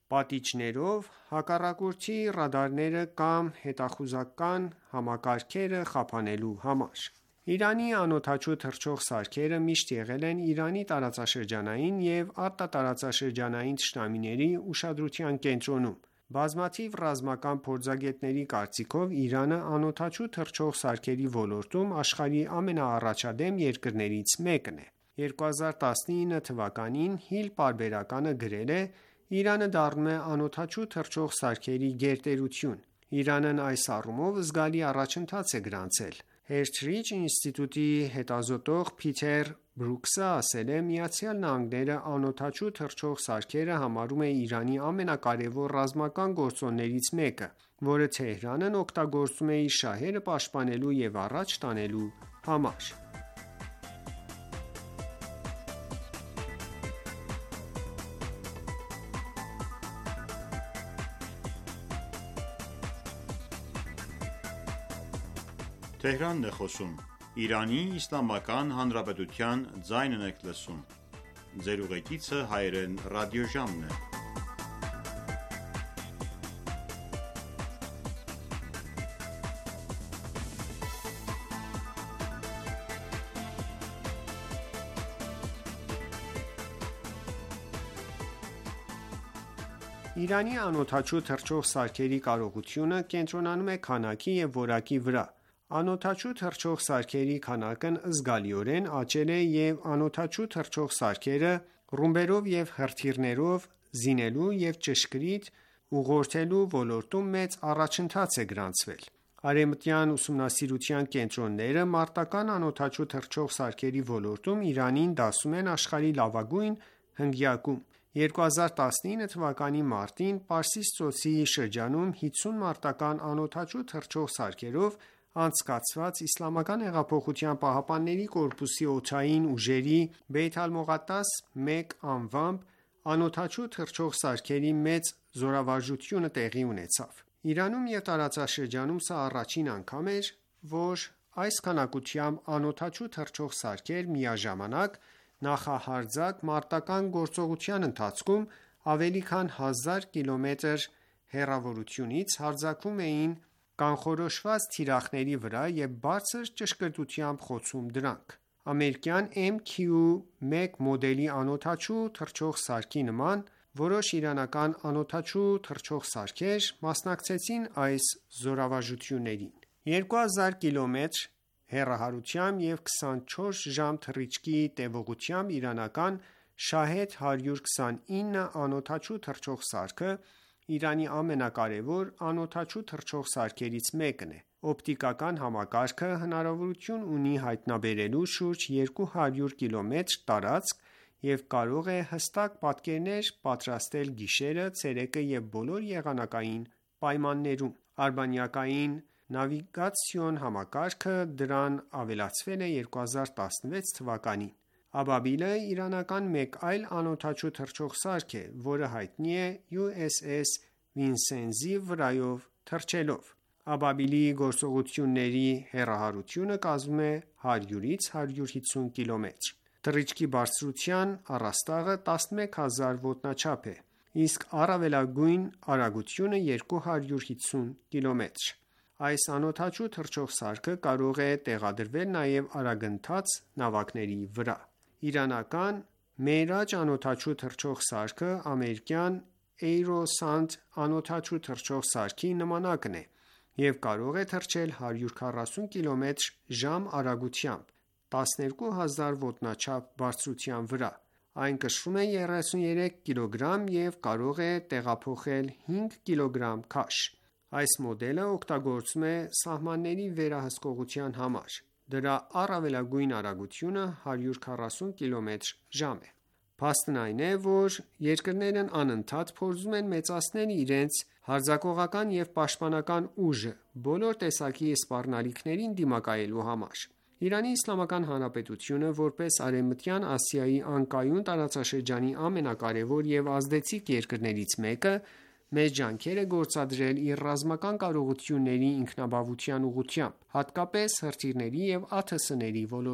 պատիճներով, հակառակորդի ռադարները կամ հետախուզական համակարգերը խափանելու համար։ Իրանի անօդաչու թռչող սարքերը միշտ եղել են Իրանի տարածաշրջանային և արտատարածաշրջանային թշնամիների ուշադրության կենտրոնում։ Բազմաթիվ ռազմական փորձագետների կարծիքով Իրանը անօդաչու թռչող սարքերի ոլորտում աշխարհի ամենաառաջադեմ երկրներից մեկն է։ երկու հազար տասնինը թվականին Hill պարբերականը գրել է. «Իրանը դառնում է անօդաչու թռչող սարքերի գերտերություն»։ Իրանն այս առումով զգալի առաջընթաց է գրանցել։ Heart-Rich ինստիտուտի հետազոտող Փիթեր Բրուքսը ասել է. «ԱՄՆ-ն անօդաչու թռչող սարքերը համարում է Իրանի ամենակարևոր ռազմական գործոններից մեկը, որը Թեհրանն օգտագործում է իր շահերը պաշտպանելու և առաջ տանելու համար»։ Իրանի անօդաչու թռչող սարքերի կարողությունը կենտրոնանում է քանակի և որակի վրա։ Անօդաչու թռչող սարքերի քանակն զգալիորեն աճել է և անօդաչու թռչող սարքերը ռումբերով և հրթիռներով զինելու և ճշգրիտ ուղղորդելու ոլորտում մեծ առաջընթաց է գրանցվել։ Արևմտյան ուսումնասիրության կենտրոնները մարտական անօդաչու թռչող սարքերի ոլորտում Իրանին դասում են աշխարհի լավագույն հնգյակում։ երկու հազար տասնինը թվականի մարտին Պարսից ծոցի շրջանում հինգսուն մարտական անօդաչու թռչող սարքերով անցկացված Իսլամական հեղափոխության պահապանների կորպուսի օդային ուժերի Բեյթ Ալ-Մողադաս մեկ անվամբ անօդաչու թռչող սարքերի մեծ զորավարժությունը տեղի ունեցավ։ Իրանում և տարածաշրջանում սա առաջին անգամ էր, որ այս քանակությամբ անօդաչու թռչող սարքեր միաժամանակ նախահարձակ մարտական գործողության ընթացքում ավելի քան հազար կիլոմետր հեռավորությունից հարձակվում էին կանխորոշված թիրախների վրա և բարձր ճշգրտությամբ խոցում դրանք։ Ամերիկյան Էմ քյու մեկ մոդելի անօդաչու թռչող սարքի նման որոշ իրանական անօդաչու թռչող սարքեր մասնակցեցին այս զորավարժություններին։ երկու հազար կիլոմետր հեռահարությամբ և քսանչորս ժամ թռիչքի տևողությամբ իրանական Շահեդ հարյուր քսանինը անօդաչու թռչող սարքը Իրանի ամենակարևոր անօդաչու թռչող սարքերից մեկն է։ Օպտիկական համակարգը հնարավորություն ունի հայտնաբերելու շուրջ երկու հարյուր կիլոմետր տարածք և կարող է հստակ պատկերներ պատրաստել գիշերը, ցերեկը և բոլոր եղանակային պայմաններում։ Արբանյակային նավիգացիոն համակարգը դրան ավելացվել է երկու հազար տասնվեց թվականին։ Աբաբիլը իրանական մեկ այլ անօդաչու թռչող սարք է, որը հայտնի է յու էս էս Վինսենզի վրայով թռչելով։ Աբաբիլի գործողությունների հեռահարությունը կազմում է հարյուրից հարյուր հիսուն կիլոմետր։ Թռիչքի բարձրության առաստաղը տասնմեկ հազար ոտնաչափ է, իսկ առավելագույն արագությունը երկու հարյուր հիսուն կիլոմետր։ Այս անօդաչու թռչող սարքը կարող է տեղադրվել նաև արագընթաց նավակների վրա։ Իրանական Մերաջ անօդաչու թռչող սարքը ամերիկյան Aerosand անօդաչու թռչող սարքի նմանակն է և կարող է թռչել հարյուր քառասուն կիլոմետր/ժ արագությամբ տասներկու հազար ոտնաչափ բարձրության վրա։ Այն կշռում է երեսուն երեք կգ և կարող է տեղափոխել հինգ կգ քաշ։ Այս մոդելը օգտագործվում է սահմանների վերահսկողության համար։ Դրա առավելագույն արագությունը հարյուր քառասուն կիլոմետր/ժ է։ Փաստն այն է, որ երկրներն անընդհատ փորձում են մեծացնել իրենց հարձակողական և պաշտպանական ուժը բոլոր տեսակի սպառնալիքներին դիմակայելու համար։ Իրանի Իսլամական Հանրապետությունը, որպես Արևմտյան Ասիայի անկայուն տարածաշրջանի ամենակարևոր և ազդեցիկ երկրներից մեկը, մեծ ջանքեր է գործադրել իր ռազմական կարողությունների ինքնաբավության ուղղությամբ, հատկապես հրթիռների և ԱԹՍ-ների ոլորտում։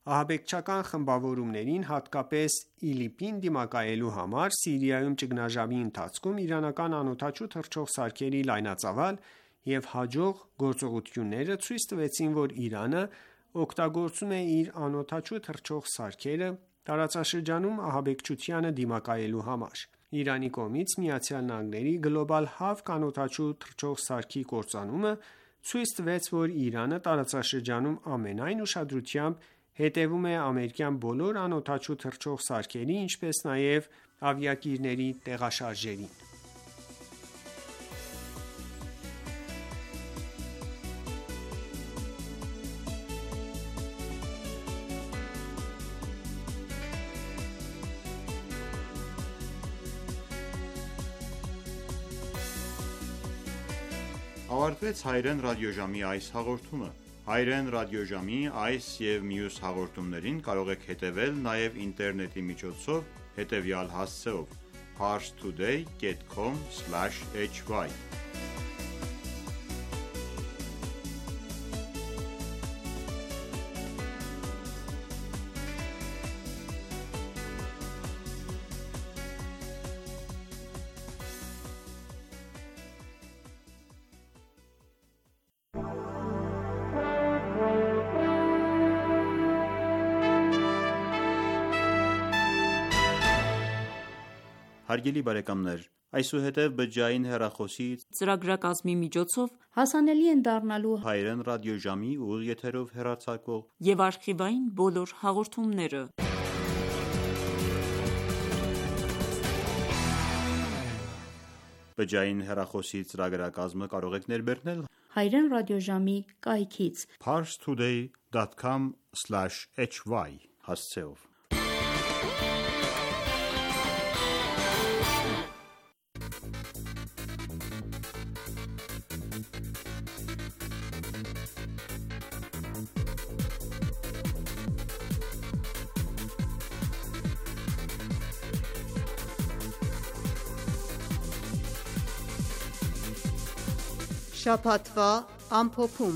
ահաբեկչական խմբավորումներին, հատկապես ԻԼԻՊ-ին դիմակայելու համար Սիրիայում ճգնաժամի ընթացքում իրանական անօդաչու թռչող սարքերի լայնածավալ և հաջող գործողությունները ցույց տվեցին, որ Իրանը օգտագործում է իր անօդաչու թռչող սարքերը տարածաշրջանում ահաբեկչությանը դիմակայելու համար: Իրանի կողմից ԱՄՆ-ի Global Hawk անօդաչու թռչող սարքի կործանումը ցույց տվեց, որ Իրանը տարածաշրջանում ամենայն ուշադրությամբ հետևում է ամերիկյան բոլոր անօդաչու թռչող սարքերի, ինչպես նաև ավիակիրների տեղաշարժերին: Ավարտվեց հայերեն ռադիոժամի այս հաղորդումը: Հայերեն ռադիոժամի այս և մյուս հաղորդումներին կարող եք հետևել նաև ինտերնետի միջոցով հետևյալ հասցեով՝ parstoday dot com slash h y Հարգելի բարեկամներ, այսուհետև բջջային հեռախոսի ծրագրակազմի միջոցով հասանելի են դառնալու հայերեն ռադիոժամի ուղիղ եթերով հեռարձակվող և արխիվային բոլոր հաղորդումները: Բջջային հեռախոսի ծրագրակազմը կարող եք ներբեռնել հայերեն ռադիոժամի կայքից parstoday dot com slash h y հասցեով: Շաբաթվա ամփոփում: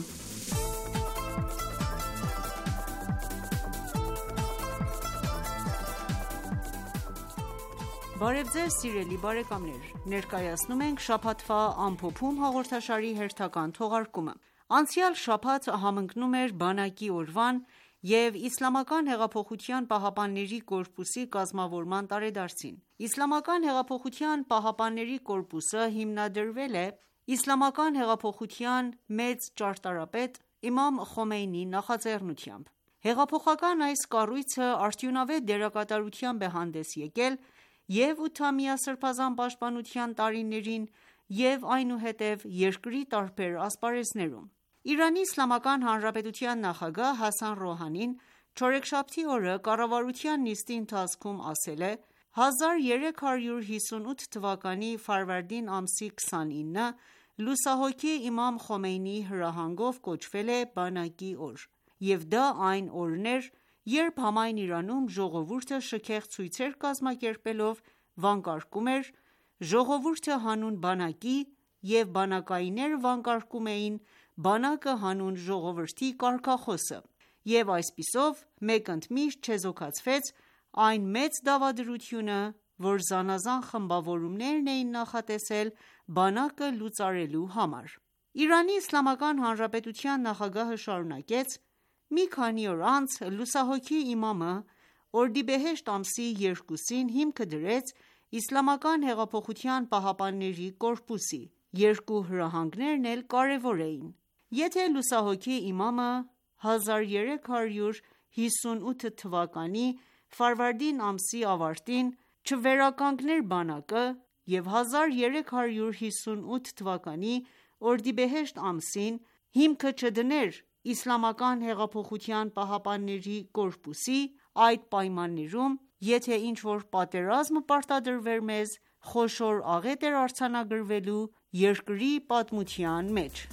Բարև Ձեզ սիրելի բարեկամներ: Ներկայացնում ենք «Շաբաթվա ամփոփում» հաղորդաշարի հերթական թողարկումը: Անցյալ շաբաթ համընկնում էր բանակի օրվան և Իսլամական հեղափոխության պահապանների կորպուսի կազմավորման տարեդարձին: Իսլամական հեղափոխության պահապանների կորպուսը հիմնադրվել է Իսլամական հեղափոխության մեծ ճարտարապետ իմամ Խոմեյնիի նախաձեռնությամբ: Հեղափոխական այս կառույցը արդյունավետ դերակատարությամբ է հանդես եկել և ութամյա սրբազան պաշտպանության տարիներին և այնուհետև երկրի տարբեր ասպարեզներում: Իրանի Իսլամական Հանրապետության նախագահ Հասան Ռոհանին չորեքշաբթի օրը կառավարության նիստի ընթացքում ասել է. «հազար երեք հարյուր հիսունութ թվականի ֆարվարդին ամսի քսանինը լուսահոգի իմամ Խոմեյնիի հրահանգով կոչվել է բանակի օր և դա այն օրն էր, երբ համայն Իրանում ժողովուրդը շքեղ ցույցեր կազմակերպելով վանկարկում էր «Ժողովուրդը հանուն բանակի» և բանակայինները վանկարկում էին «Բանակը հանուն ժողովրդի» կարգախոսը և այսպիսով մեկընդմիշտ չեզոքացվեց այն մեծ դավադրությունը, որ զանազան խմբավորումներն էին նախատեսել բանակը լուծարելու համար: Իրանի Իսլամական Հանրապետության նախագահը շարունակեց. «Մի քանի օր անց լուսահոգի իմամը օրդիբեհեշտ ամսի երկուսին հիմքը դրեց Իսլամական հեղափոխության պահապանների կորպուսի: Երկու հրահանգներն էլ կարևոր էին: Եթե լուսահոգի իմամը հազար երեք հարյուր հիսունութ թվականի ֆարվարդին ամսի ավարտին չվերականգներ բանակը և հազար երեք հարյուր հիսունութ թվականի օրդիբեհեշտ ամսին հիմքը չդներ Իսլամական հեղափոխության պահապանների կորպուսի, այդ պայմաններում եթե ինչ-որ պատերազմ պարտադրվեր մեզ, խոշոր աղետ էր արձանագրվելու երկրի պատմության մեջ»: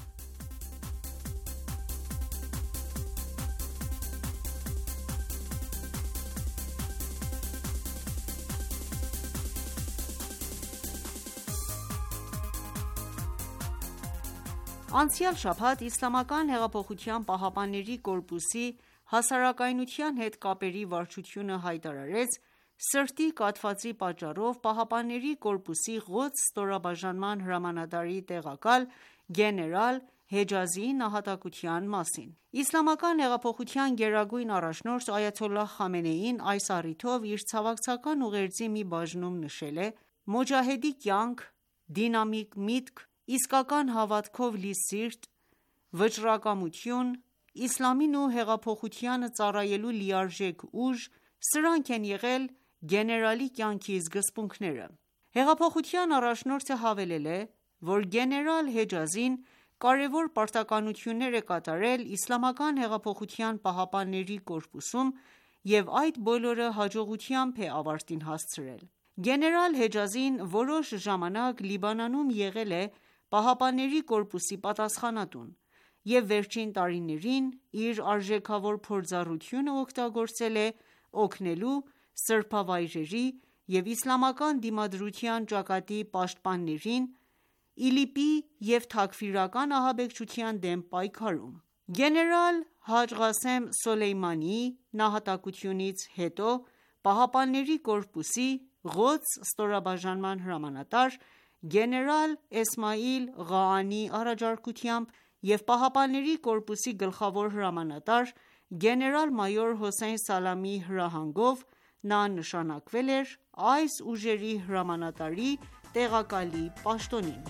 Անցյալ շաբաթ Իսլամական հեղափոխության պահապանների կորպուսի հասարակայնության հետ կապերի վարչությունը հայտարարեց սրտի կաթվածի պատճառով Պահապանների կորպուսի Ղոդս ստորաբաժանման հրամանատարի տեղակալ գեներալ Հեջազիի նահատակության մասին։ Իսլամական հեղափոխության գերագույն առաջնորդ այաթոլլահ Խամենեին այս առիթով իր ցավակցական ուղերձի մի բաժնում նշել է.«Մոջահեդի կյանք, դինամիկ միտք, իսկական հավատքով լի սիրտ, վճռակամություն, իսլամին ու հեղափոխությանը ծառայելու լիարժեք ուժ, սրանք են եղել գեներալի կյանքի սկզբունքները»։ Հեղափոխության առաջնորդը հավելել է, որ գեներալ Հեջազին կարևոր պարտականություններ է կատարել իսլամական հեղափոխության պահապանների կորպուսում և այդ բոլորը հաջողությամբ է ավարտին հասցրել։ Գեներալ Հեջազին որոշ ժամանակ Լիբանանում եղել է Պահապանների կորպուսի պատասխանատուն և վերջին տարիներին իր արժեքավոր փորձառությունը օգտագործել է օգնելու սրբավայրերի և իսլամական դիմադրության ճակատի պաշտպաններին ԻԼԻՊ-ի և թաքֆիրական ահաբեկչության դեմ պայքարում։ Գեներալ Հաջ Ղասեմ Սոլեյմանիի նահատակությունից հետո Պահապանների կորպուսի Ղոդս ստորաբաժանման հրամանատար գեներալ Էսմայիլ Ղաանիի առաջարկությամբ և Պահապանների կորպուսի գլխավոր հրամանատար գեներալ-մայոր Հոսեյն Սալամիի հրահանգով նա նշանակվել էր այս ուժերի հրամանատարի տեղակալի պաշտոնին։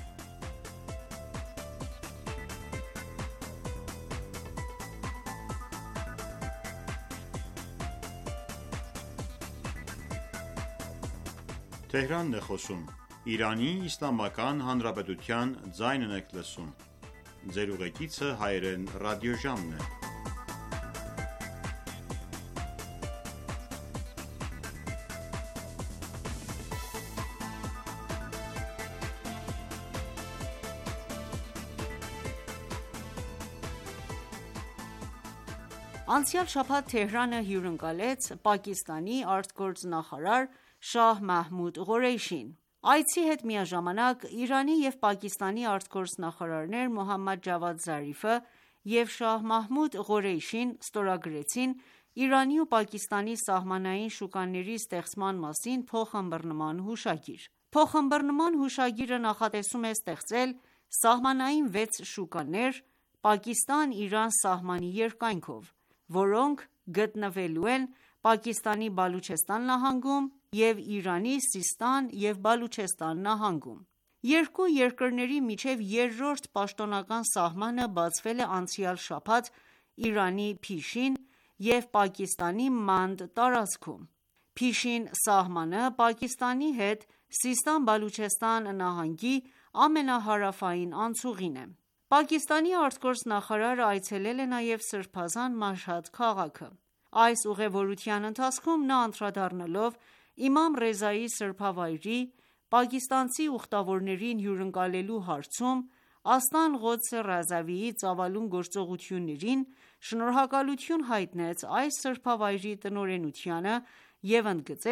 Անցյալ շաբաթ Թեհրանը հյուրընկալեց Պակիստանի արտգործնախարար Շահ Մահմուդ Ղորեյշիին։ Այցի հետ միաժամանակ Իրանի և Պակիստանի արտգործնախարարներ Մոհամմադ Ջավադ Զարիֆը և Շահ Մահմուդ Ղորեյշին ստորագրեցին Իրանի ու Պակիստանի սահմանային շուկաների ստեղծման մասին փոխըմբռնման հուշագիր։ Փոխըմբռնման հուշագիրը նախատեսում է ստեղծել սահմանային վեց շուկաներ Պակիստան-Իրան սահմանի երկայնքով, որոնք գտնվելու են Պակիստանի Բալուչեստան նահանգում և Իրանի Սիստան և Բալուչեստան նահանգում։ Երկու երկրների միջև երրորդ պաշտոնական սահմանը բացվել է անցյալ շաբաթ Իրանի Փիշին և Պակիստանի Մանդ տարածքում։ Փիշին սահմանը Պակիստանի հետ Սիստան-Բալուչեստան նահանգի ամենահարավային անցուղին է։ Պակիստանի արտգործնախարարը այցելել է նաև Սրբազան Մաշհադ քաղաքը։ Այս ուղևորության ընթացքում նա անդրադառնալով Իմամ Ռեզայի սրբավայրի պակիստանցի ուխտավորներին հյուրընկալելու հարցում Աստան Ղոդս Ռազավիի ծավալուն գործողություններին, շնորհակալություն հայտնեց այս սրբավայրի տնօրենությանը և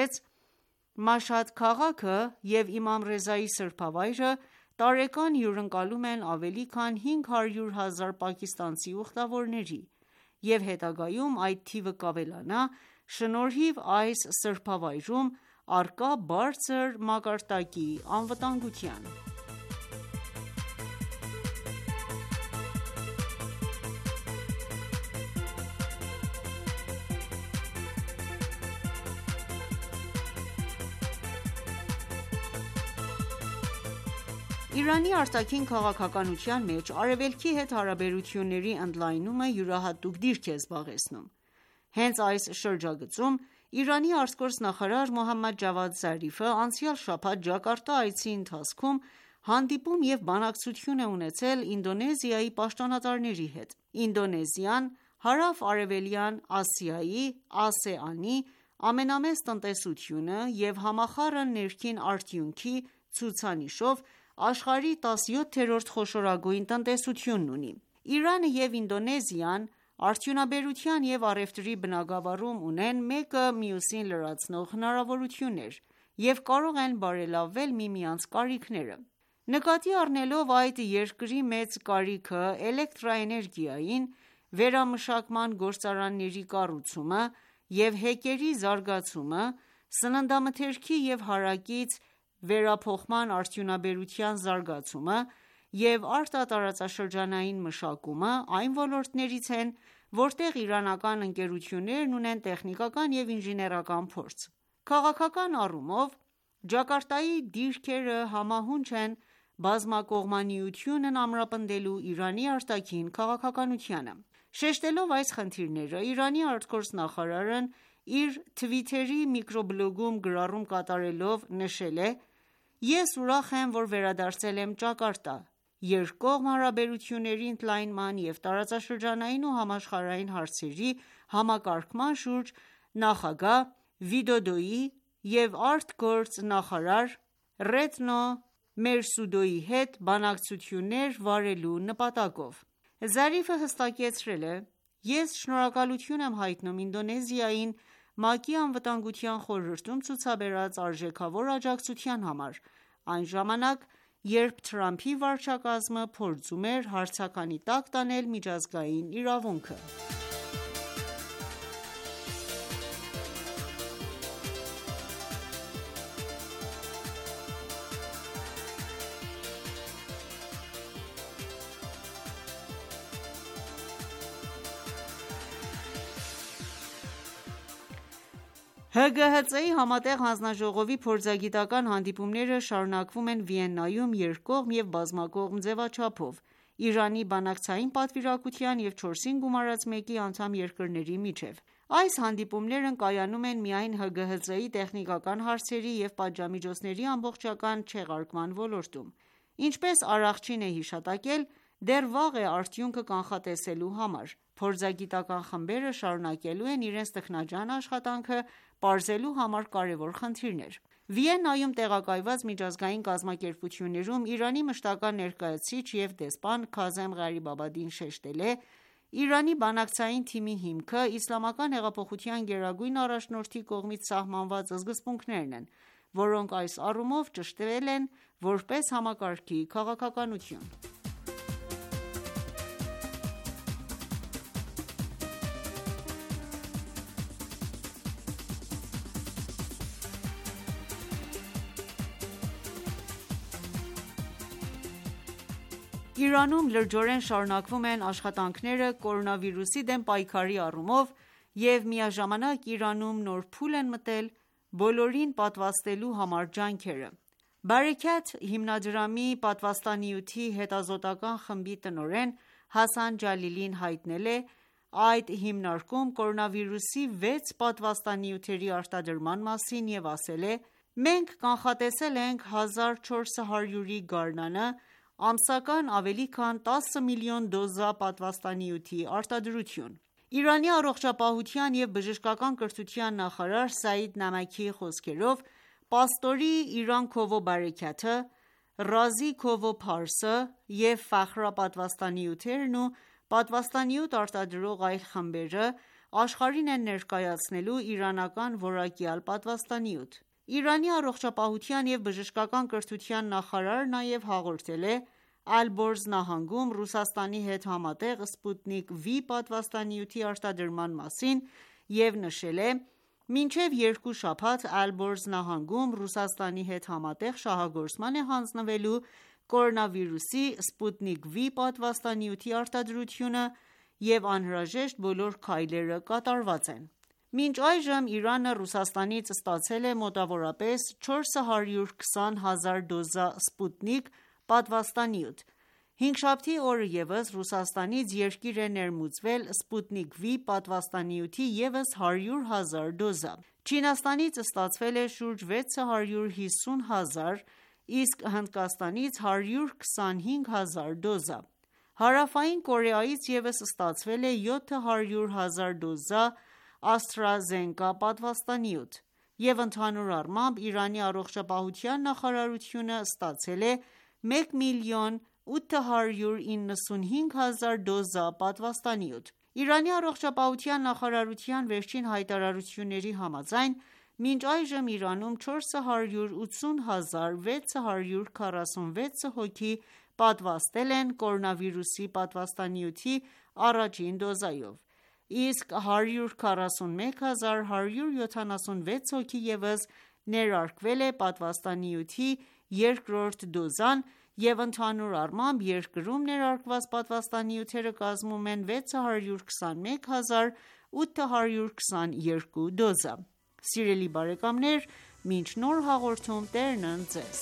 ընդգծեց.«Մաշհադ քաղաքը և Իմամ Ռեզայի սրբավայրը տարեկան հյուրընկալում են ավելի քան հինգ հարյուր հազար պակիստանցի ուխտավորների և հետագայում այդ թիվը կավելանա շնորհիվ այս սրբավայրում առկա բարձր մակարդակի անվտանգության»։ Իրանի արտաքին քաղաքականության մեջ Արևելքի հետ հարաբերությունների ընդլայնումը յուրահատուկ դիրք է զբաղեցնում։ Հենց այս շրջագծում Իրանի արտգործնախարար Մոհամմադ Ջավադ Զարիֆը անցյալ շաբաթ Ջակարտա այցի ընթացքում հանդիպում և բանակցություն է ունեցել Ինդոնեզիայի պաշտոնատարների հետ։ Ինդոնեզիան Հարավ-Արևելյան Ասիայի (ԱՍԵԱՆ)-ի ամենամեծ տնտեսությունը և համախառն ներքին արդյունքի ցուցանիշով աշխարհի տասնյոթերորդ խոշորագույն տնտեսությունն ունի։ Իրանը և Ինդոնեզիան արդյունաբերության և առևտրի բնագավառում ունեն մեկը մյուսին լրացնող հնարավորություններ և կարող են բարելավել միմյանց կարիքները։ Նկատի առնելով այդ երկրի մեծ կարիքը էլեկտրաէներգիային, վերամշակման գործարանների կառուցումը և հեկերի զարգացումը, սննդամթերքի և հարակից վերափոխման արդյունաբերության զարգացումը և արտատարածաշրջանային մշակումը այն ոլորտներից են, որտեղ իրանական ընկերություններն ունեն տեխնիկական և ինժեներական փորձ: Քաղաքական առումով, Ջակարտայի դիրքերը համահունչ են բազմակողմանիությունն ամրապնդելու Իրանի արտաքին քաղաքականությանը: Շեշտելով այս խնդիրները, Իրանի ԱԳ իր թվիթերի միկրոբլոգում գրառում կատարելով նշել է.«Ես ուրախ եմ, որ վերադարձել եմ Ճակարտա: Երկկողմ հարաբերությունների ընդլայնման և տարածաշրջանային ու համաշխարհային հարցերի համակարգման շուրջ նախագահ Վիդոդոյի և ԱՐՏ նախարար Ռեդնո Մերսուդոյի հետ բանակցություններ վարելու նպատակով»: Զարիֆը հստակեցրել է.«Ես շնորհակալություն եմ հայտնում Ինդոնեզիային ՄԱԿ-ի Անվտանգության խորհրդում ցուցաբերած արժեքավոր աջակցության համար, այն ժամանակ, երբ Թրամփի վարչակազմը փորձում էր հարցականի տակ տանել միջազգային իրավունքը»: ՀԳՀԾ-ի Համատեղ հանձնաժողովի փորձագիտական հանդիպումները շարունակվում են Վիեննայում երկկողմ և բազմակողմ ձևաչափով, Իրանի բանակցային պատվիրակության և չորսին գումարած մեկի անդամ երկրների միջև: Այս հանդիպումներն կայանում են միայն ՀԳՀԾ-ի տեխնիկական հարցերի և պատժամիջոցների ամբողջական չեղարկման ոլորտում: Ինչպես Արաղչին է հիշատակել, դեռ վաղ է արդյունքը կանխատեսելու համար: Փորձագիտական խմբերը շարունակելու են իրենց տքնաջան աշխատանքը պարզելու համար կարևոր խնդիրներ: Վիեննայում տեղակայված միջազգային կազմակերպություններում Իրանի մշտական ներկայացուցիչ և դեսպան Քազեմ Ղարիբաբադին շեշտել է.«Իրանի բանակցային թիմի հիմքը Իսլամական հեղափոխության գերագույն առաջնորդի կողմից սահմանված սկզբունքներն են, որոնք այս առումով ճշտվել են որպես համակարգի քաղաքականություն»: Իրանում լրջորեն շարունակվում են աշխատանքները կորոնավիրուսի դեմ պայքարի առումով և միաժամանակ Իրանում նոր փուլ են մտել բոլորին պատվաստելու համար ջանքերը: Բարաքաթ հիմնադրամի պատվաստանյութի հետազոտական խմբի տնօրեն Հասան Ջալիլին հայտնել է.«Այդ հիմնարկում կորոնավիրուսի վեց պատվաստանյութերի արտադրման մասին և ասել է.«Մենք կանխատեսել ենք հազար չորս հարյուրի գարնանը ամսական ավելի քան տասը միլիոն դոզա պատվաստանյութի արտադրություն»: Իրանի առողջապահության և բժշկական կրթության նախարար Սաիդ Նամաքիի խոսքերով, Պաստորի Իրան Քովո բարաքաթը, Ռազի Քովո Փարսը և Ֆախրա պատվաստանյութերն ու պատվաստանյութ արտադրող այլ խմբերը աշխարհին են ներկայացնելու իրանական որակյալ պատվաստանյութ: Իրանի առողջապահության և բժշկական կրթության նախարարը նաև հաղորդել է Ալբորզ նահանգում Ռուսաստանի հետ համատեղ Սպուտնիկ V պատվաստանյութի արտադրման մասին և նշել է.«Մինչև երկու շաբաթ Ալբորզ նահանգում Ռուսաստանի հետ համատեղ շահագործման է հանձնվելու կորոնավիրուսի Սպուտնիկ V պատվաստանյութի արտադրությունը և անհրաժեշտ բոլոր քայլերը կատարված են»: Մինչ այժմ Իրանը Ռուսաստանից ստացել է մոտավորապես չորս հարյուր քսան հազար դոզա Սպուտնիկ պատվաստանյութ: Հինգշաբթի օրը ևս Ռուսաստանից երկիր է ներմուծվել Սպուտնիկ V պատվաստանյութի ևս հարյուր հազար դոզա: Չինաստանից ստացվել է շուրջ վեց հարյուր հիսուն հազար, իսկ Հնդկաստանից հարյուր քսանհինգ հազար դոզա: Հարավային Կորեայից ևս ստացվել է յոթ հարյուր հազար դոզա AstraZeneca պատվաստանյութ և ընդհանուր առմամբ Իրանի առողջապահության նախարարությունը ստացել է մեկ միլիոն ութ հարյուր իննսունհինգ հազար դոզա պատվաստանյութ: Իրանի առողջապահության նախարարության վերջին հայտարարությունների համաձայն, մինչ այժմ Իրանում չորս հարյուր ութսուն հազար վեց հարյուր քառասունվեց հոգի պատվաստել են կորոնավիրուսի պատվաստանյութի առաջին դոզայով, իսկ հարյուր քառասունմեկ հազար հարյուր յոթանասունվեց հոգի ևս ներարկվել է պատվաստանյութի երկրորդ դոզան և ընդհանուր առմամբ երկրում ներարկված պատվաստանյութերը կազմում են վեց հարյուր քսանմեկ հազար ութ հարյուր քսաներկու դոզա: Սիրելի բարեկամներ, մինչ նոր հաղորդում Տերն ընդ Ձեզ: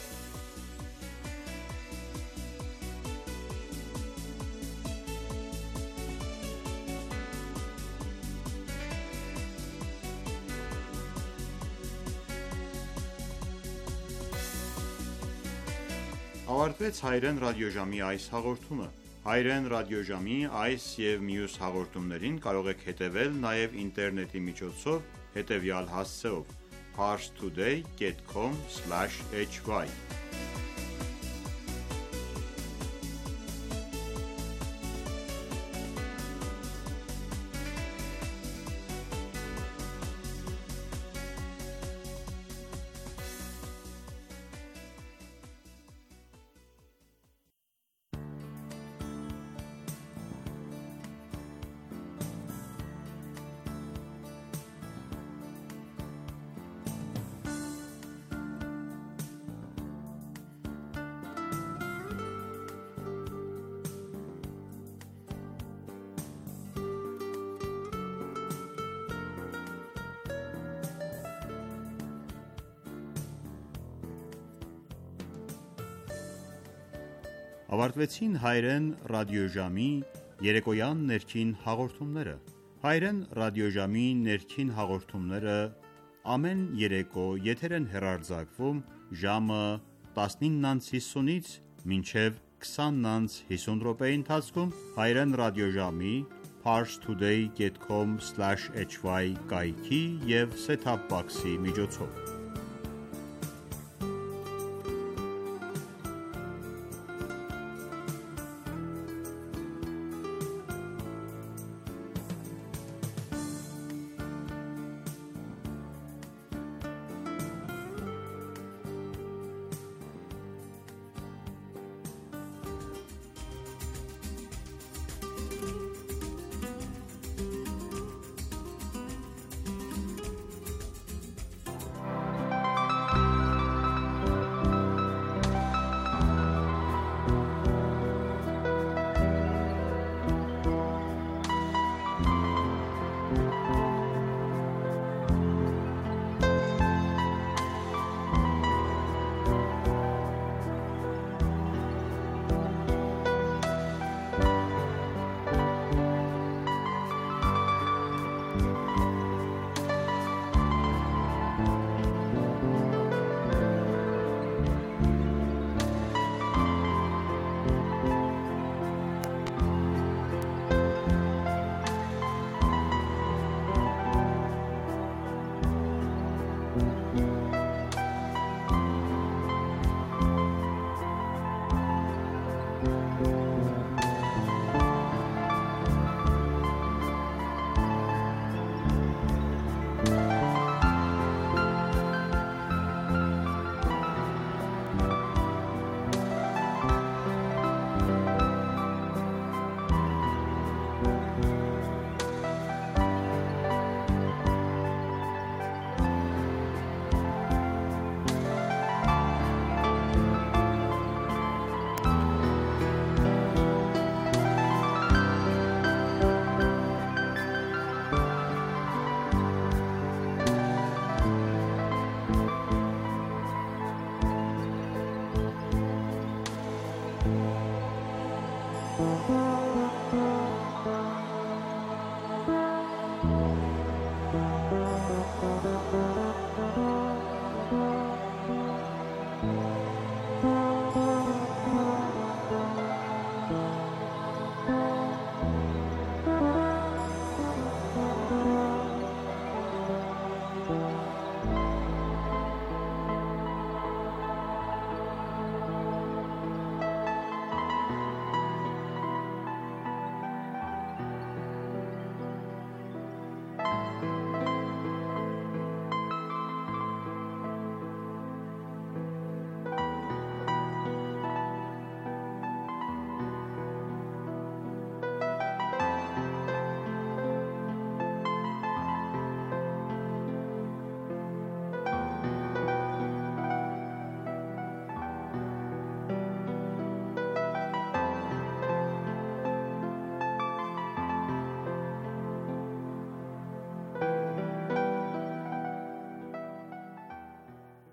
Ավարտվեց հայրեն ռադիոժամի այս հաղորդումը: Հայրեն ռադիոժամի այս և մյուս հաղորդումներին կարող եք հետևել նաև ինտերնետի միջոցով հետևյալ հասցեով՝ parstoday dot com slash h y Ավարտվեցին հայրեն ռադիոժամի երեկոյան ներքին հաղորդումները: Հայրեն ռադիոժամի ներքին հաղորդումները ամեն երեկո եթեր են հեռարձակվում ժամը տասնինը հիսունից մինչև քսանը հիսուն րոպեի ընթացքում հայրեն ռադիոժամի parstoday dot com slash h y կայքի և set-top box-ի միջոցով: